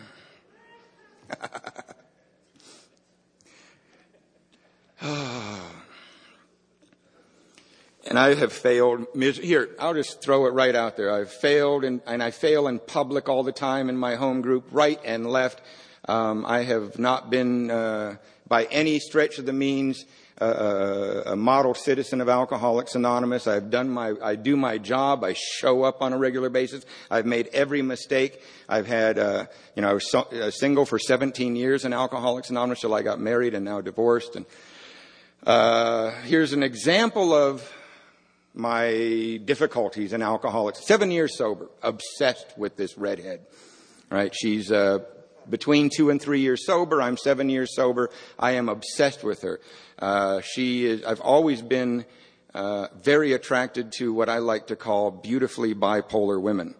And I have failed. Here, I'll just throw it right out there. I've failed, and I fail in public all the time in my home group, right and left. I have not been, by any stretch of the means, a model citizen of Alcoholics Anonymous. I do my job. I show up on a regular basis. I've made every mistake. I've had, I was single for 17 years in Alcoholics Anonymous till I got married and now divorced. And here's an example of my difficulties in alcoholics. 7 years sober, obsessed with this redhead. Right? She's between 2 and 3 years sober. I'm 7 years sober. I am obsessed with her. I've always been very attracted to what I like to call beautifully bipolar women.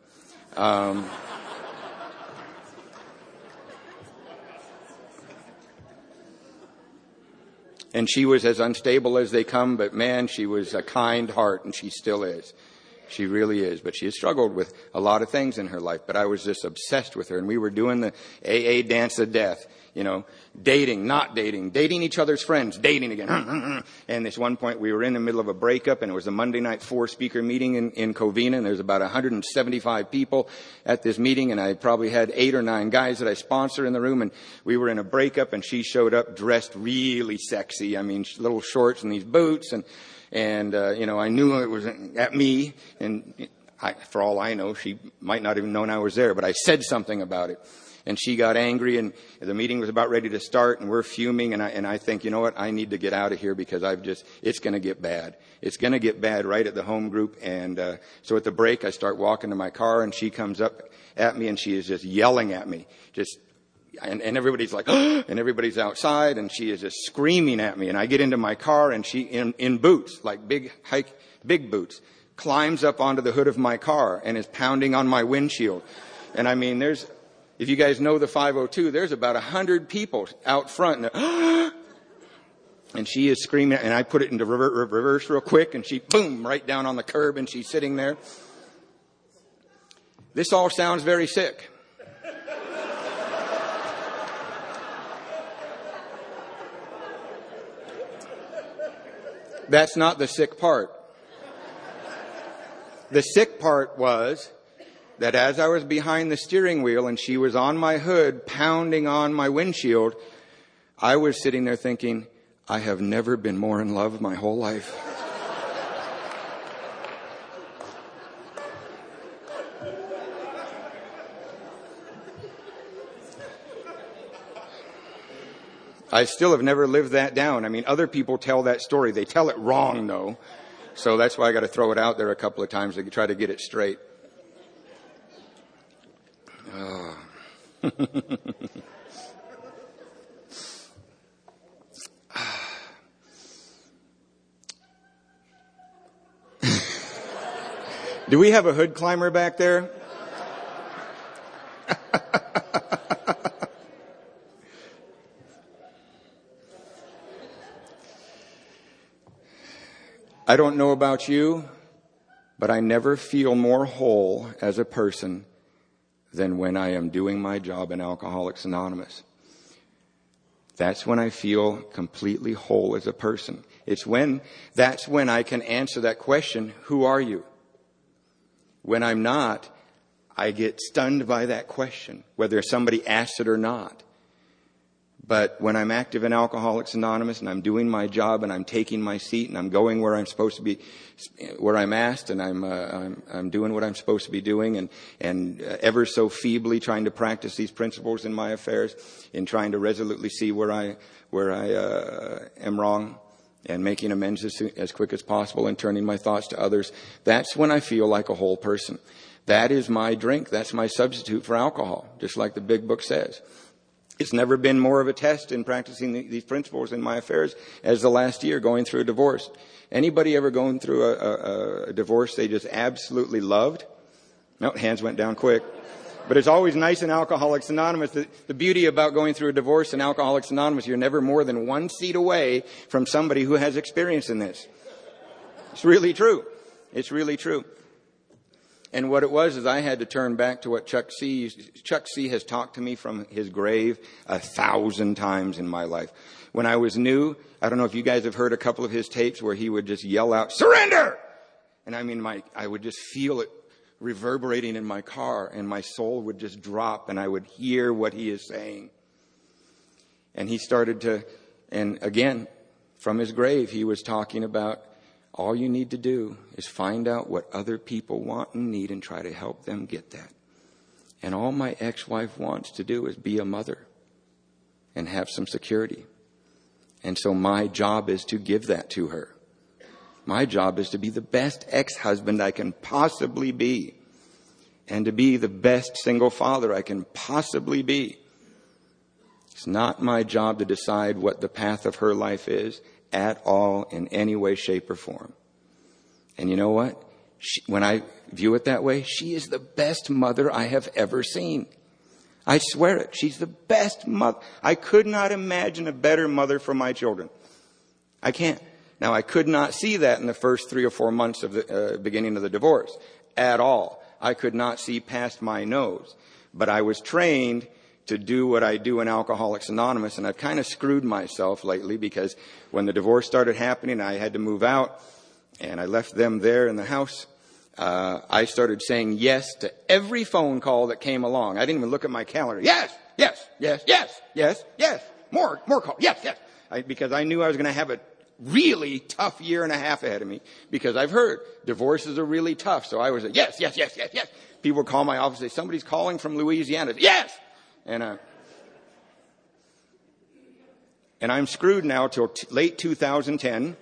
And she was as unstable as they come, but man, she was a kind heart, and she still is. She really is. But she has struggled with a lot of things in her life. But I was just obsessed with her. And we were doing the AA dance of death. Dating, not dating, dating each other's friends, dating again. And this one point we were in the middle of a breakup, and it was a Monday night 4-speaker meeting in Covina, and there's about 175 people at this meeting, and I probably had 8 or 9 guys that I sponsor in the room, and we were in a breakup, and she showed up dressed really sexy. I mean, little shorts and these boots, and I knew it was at me, and for all I know, she might not even known I was there, but I said something about it. And she got angry, and the meeting was about ready to start, and we're fuming, and I think, you know what, I need to get out of here because it's going to get bad. It's going to get bad right at the home group. And so at the break, I start walking to my car, and she comes up at me, and she is just yelling at me. And everybody's like, and everybody's outside, and she is just screaming at me. And I get into my car, and she, in boots, like big boots, climbs up onto the hood of my car and is pounding on my windshield. And I mean, if you guys know the 502, there's about 100 people out front. And she is screaming, and I put it into reverse real quick, and she, boom, right down on the curb, and she's sitting there. This all sounds very sick. That's not the sick part. The sick part was that as I was behind the steering wheel and she was on my hood pounding on my windshield, I was sitting there thinking, I have never been more in love my whole life. I still have never lived that down. I mean, other people tell that story. They tell it wrong, though. So that's why I got to throw it out there a couple of times to try to get it straight. Do we have a hood climber back there? I don't know about you, but I never feel more whole as a person than when I am doing my job in Alcoholics Anonymous. That's when I feel completely whole as a person. That's when I can answer that question, who are you? When I'm not, I get stunned by that question, whether somebody asks it or not. But when I'm active in Alcoholics Anonymous and I'm doing my job and I'm taking my seat and I'm going where I'm supposed to be, where I'm asked, and I'm doing what I'm supposed to be doing, and ever so feebly trying to practice these principles in my affairs, in trying to resolutely see where I am wrong and making amends as quick as possible and turning my thoughts to others, that's when I feel like a whole person. That is my drink. That's my substitute for alcohol, just like the big book says. It's never been more of a test in practicing these principles in my affairs as the last year going through a divorce. Anybody ever going through a divorce they just absolutely loved? No, hands went down quick. But it's always nice in Alcoholics Anonymous. The beauty about going through a divorce in Alcoholics Anonymous, you're never more than 1 seat away from somebody who has experience in this. It's really true. It's really true. And what it was is I had to turn back to what Chuck C. has talked to me from his grave 1,000 times in my life. When I was new, I don't know if you guys have heard a couple of his tapes where he would just yell out, "Surrender!" And I mean, I would just feel it reverberating in my car, and my soul would just drop, and I would hear what he is saying. And he started to, and again, from his grave, he was talking about all you need to do is find out what other people want and need and try to help them get that. And all my ex-wife wants to do is be a mother and have some security. And so my job is to give that to her. My job is to be the best ex-husband I can possibly be, and to be the best single father I can possibly be. It's not my job to decide what the path of her life is at all, in any way, shape, or form. And you know what? When I view it that way, she is the best mother I have ever seen. I swear it. She's the best mother. I could not imagine a better mother for my children. I can't. Now, I could not see that in the first 3 or 4 months of the beginning of the divorce at all. I could not see past my nose. But I was trained to do what I do in Alcoholics Anonymous, and I've kind of screwed myself lately because when the divorce started happening, I had to move out, and I left them there in the house. I started saying yes to every phone call that came along. I didn't even look at my calendar. Yes, yes, yes, yes, yes, yes. More calls. Yes, yes. Because I knew I was going to have a really tough year and a half ahead of me, because I've heard divorces are really tough. So I was like, yes, yes, yes, yes, yes. People would call my office and say, somebody's calling from Louisiana. Yes! And I'm screwed now till late 2010.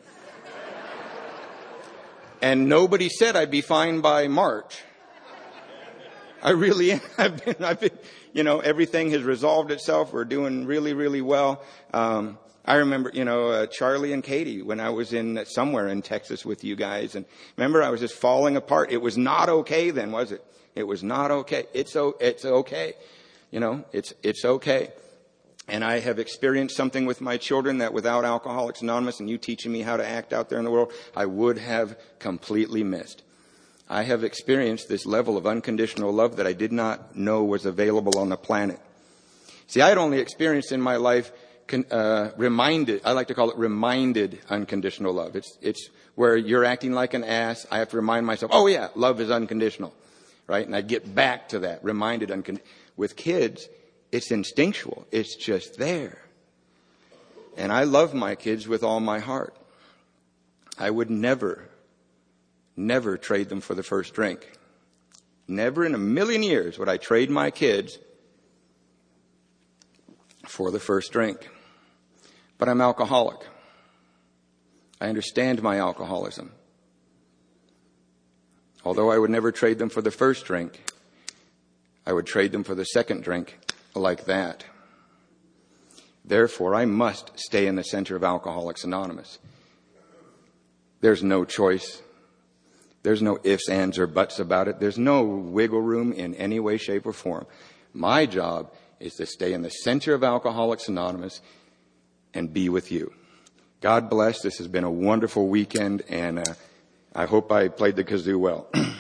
And nobody said I'd be fine by March. I really am. I've been, everything has resolved itself. We're doing really, really well. I remember, Charlie and Katie, when I was somewhere in Texas with you guys. And remember, I was just falling apart. It was not okay then, was it? It was not okay. It's okay. It's okay. And I have experienced something with my children that without Alcoholics Anonymous and you teaching me how to act out there in the world, I would have completely missed. I have experienced this level of unconditional love that I did not know was available on the planet. See, I had only experienced in my life I like to call it reminded unconditional love. It's where you're acting like an ass. I have to remind myself, oh yeah, love is unconditional, right? And I get back to that, reminded unconditional. With kids, it's instinctual. It's just there. And I love my kids with all my heart. I would never trade them for the first drink. Never in a million years would I trade my kids for the first drink. But I'm alcoholic. I understand my alcoholism. Although I would never trade them for the first drink, I would trade them for the second drink like that. Therefore, I must stay in the center of Alcoholics Anonymous. There's no choice. There's no ifs, ands, or buts about it. There's no wiggle room in any way, shape, or form. My job is to stay in the center of Alcoholics Anonymous and be with you. God bless. This has been a wonderful weekend, and I hope I played the kazoo well.